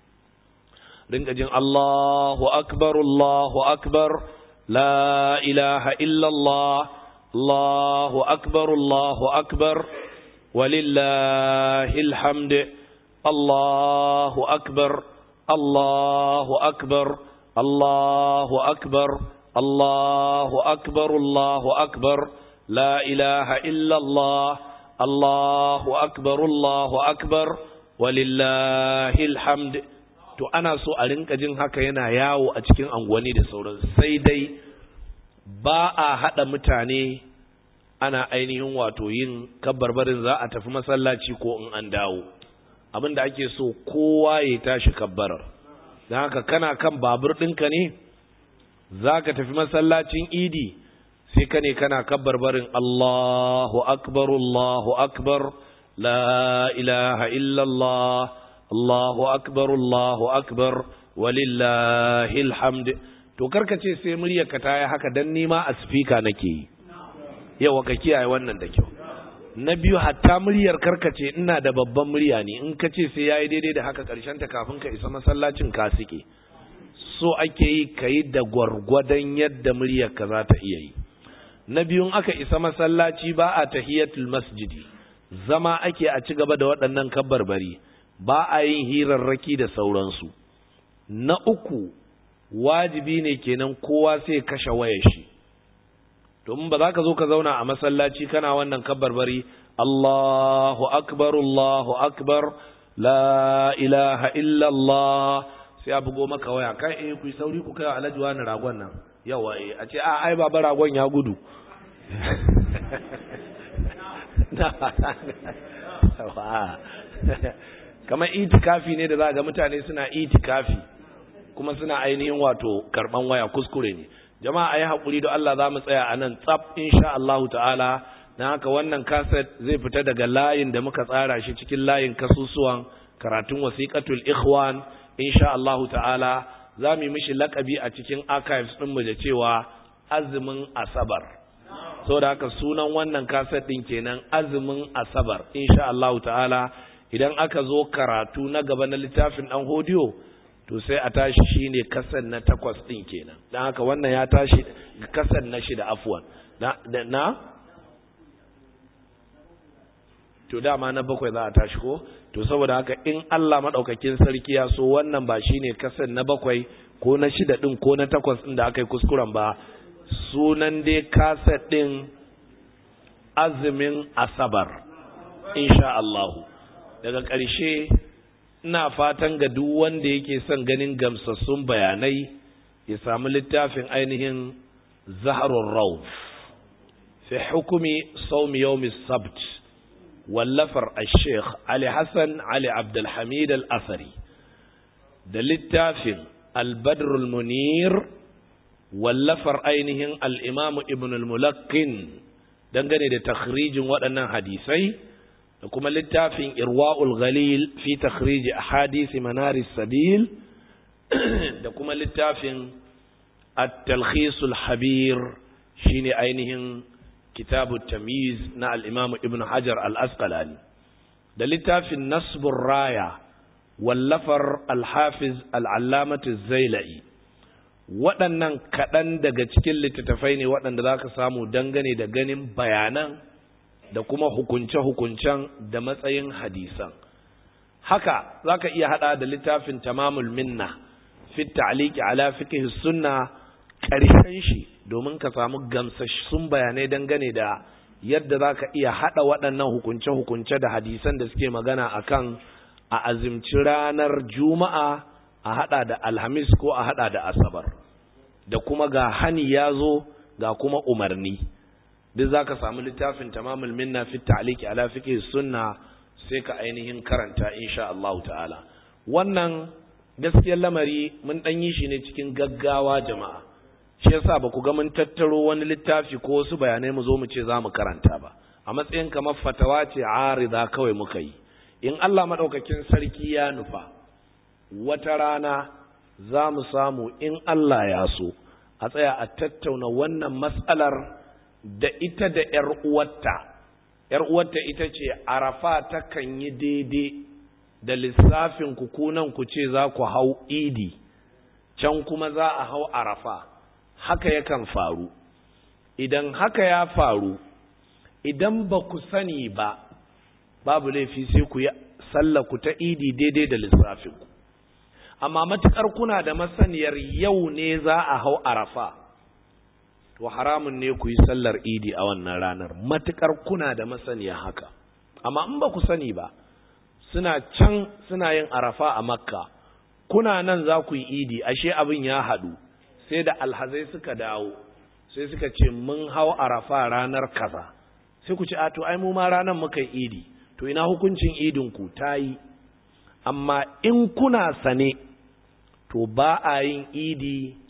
Rinka jin Allahu akbar, Allahu akbar, la ilaha illallah, Allahu akbar, Allahu akbar, walillahil hamd, Allahu akbar, Allahu akbar, Allahu akbar, Allahu akbar, Allahu akbar, la ilaha illallah, Allahu akbar, Allahu akbar, walillahil hamd. To ana so a rinka jin haka yana yawo a cikin anguwanni da sauran, sai dai ba a haɗa mutane ana ainihin wato yin kabbarbarin za a tafi masallaci ko in an dawo. Abin da ake so kowa ya tashi kabbarar. Don haka kana kan babur ɗinka ne za ka tafi masallacin idi, sai ka ne kana kabbarbarin Allahu akbar, Allahu akbar, la ilaha illallah, Allahu akbar, Allahu akbar, walillahil hamd. To karkace sai muryarka ta yi haka dan nima a speaker nake yi. Yawa ka kiyaye wannan da kyau. Na biyu, hatta muryar karkace ina da babban murya ne, in kace sai yayi daidai da haka karshen ta kafin ka isa masallacin ka sike. So ake yi kai da gwargwadon yadda muryarka za ta iya yi. Na biyun aka isa masallaci ba a tahiyatul masjidi, zama ake a ci gaba da waɗannan kabbarbari, ba a yin hirarraki da sauransu. Na uku, wajibi ne kenan kowa sai kashe wayar shi. Domin ba za ka zo ka zauna a masallaci kana wannan kabbarbari Allahu akbar, Allahu akbar, la ilaha illallah, sai a bugo maka waya, kai eh ku sauri ku kai Alhaji wani ragon nan. Yawa eh a ce a ai baba ragon ya gudu. kamar itikafi ne da za ga mutane suna itikafi kuma suna ainihin wato karban waya, kuskure ne jama'a. ayi hakuri da Allah za mu tsaya a nan tsaf insha Allah ta'ala. na haka wannan kaset zai fita daga layin da muka tsara shi cikin layin kasusuwan karatun wasiqatul ikhwan insha Allah ta'ala. za mu yi mishi lakabi a cikin archives din mu da cewa azumin asabar. saboda haka sunan wannan kaset din kenan azumin asabar insha Allah ta'ala. idan aka zo karatu na gaba na littafin dan hodiyo to sai a tashi shine kasan na takwas din kenan. dan haka wannan ya tashi kasan na shida afwan na, na? to dama na bakwai za a tashi ko. to saboda haka in Allah madaukakin sarki ya so wannan ba shine kasan na bakwai ko na shida din ko na takwas din da aka yi kuskuren ba. sunan dai kaset din azumin asabar insha Allah. daga ƙarshe ina fatan ga duk wanda yake son ganin gamsassun bayanai ya samu littafin ainihin Zahrur Rawf fi hukumi sawmi yawm as-sabt wallafar al-Sheikh Ali Hassan Ali Abdul Hamid Al-Asari, da littafin Al-Badr Al-Munir wallafar ainihin al-Imam Ibn Al-Mulaqqin dangane da takhrijin waɗannan hadisai, da kuma littafin Irwa'ul Ghalil fi takhrij ahadith Manaris Sabil, da kuma littafin At-Talkhis Al-Habir shine ainihin Kitabut Tamyiz na al-Imam Ibn Hajar Al-Asqalani, da littafin Nasbur Raya wallafar Al-Hafiz Al-Allamah Az-Zailai. waɗannan kaɗan daga cikin littattafai ne waɗanda za ka samu dangane da ganin bayanan da kuma hukunce-hukuncen da matsayin hadisan. Haka za ka iya haɗa da littafin Tamamul Minna fi ta'liqi ala fiqh sunna ƙarshen shi domin ka samu gamsassun bayanai dangane da yadda za ka iya haɗa waɗannan hukunce-hukunce da hadisan da suke magana akan a azimci ranar Juma'a, a haɗa da Alhamis ko a haɗa da Asabar, da kuma ga hani ya zo ga kuma umarni. duk za ka samu littafin Tamamul Minna fi ta'liqi ala fiqh sunna sai ka ainihin karanta insha Allah ta'ala. Wannan gaskiyar lamari mun dan yi shi ne cikin gaggawa jama'a, shi yasa ba ku ga mun tattaro wani littafi ko wasu bayanai mu zo mu ce za mu karanta ba. A matsayin kamar fatawa ce arida kawai muka yi. In Allah madaukakin sarki ya nufa wata rana za mu samu in Allah ya so a tsaya a tattauna wannan matsalar da ita da ‘yar uwarta. ‘Yar uwarta ita ce Arafa takan yi daidai da lissafin kukunan ku ce za ku hau idi, can kuma za a hau Arafa. Haka yakan faru. Idan haka ya faru, idan ba ku sani ba, babu laifi sai ku yi sallaku ta idi daidai da lissafinku. Amma matuƙar kuna da masaniyar yau ne za a hau Arafa, to haramun ne ku yi sallar idi a wannan ranar, matuƙar kuna da masaniya haka. Amma in ba ku sani ba, suna can suna yin Arafa a Makka, kuna nan za ku yi idi, ashe abin ya haɗu, sai da alhazai suka dawo, sai suka ce mun hau Arafa ranar kaza, sai ku ce a to ai mu ma ranar muka yi idi, to ina hukuncin idinku ta yi. Amma in kuna sane, to ba a yin idi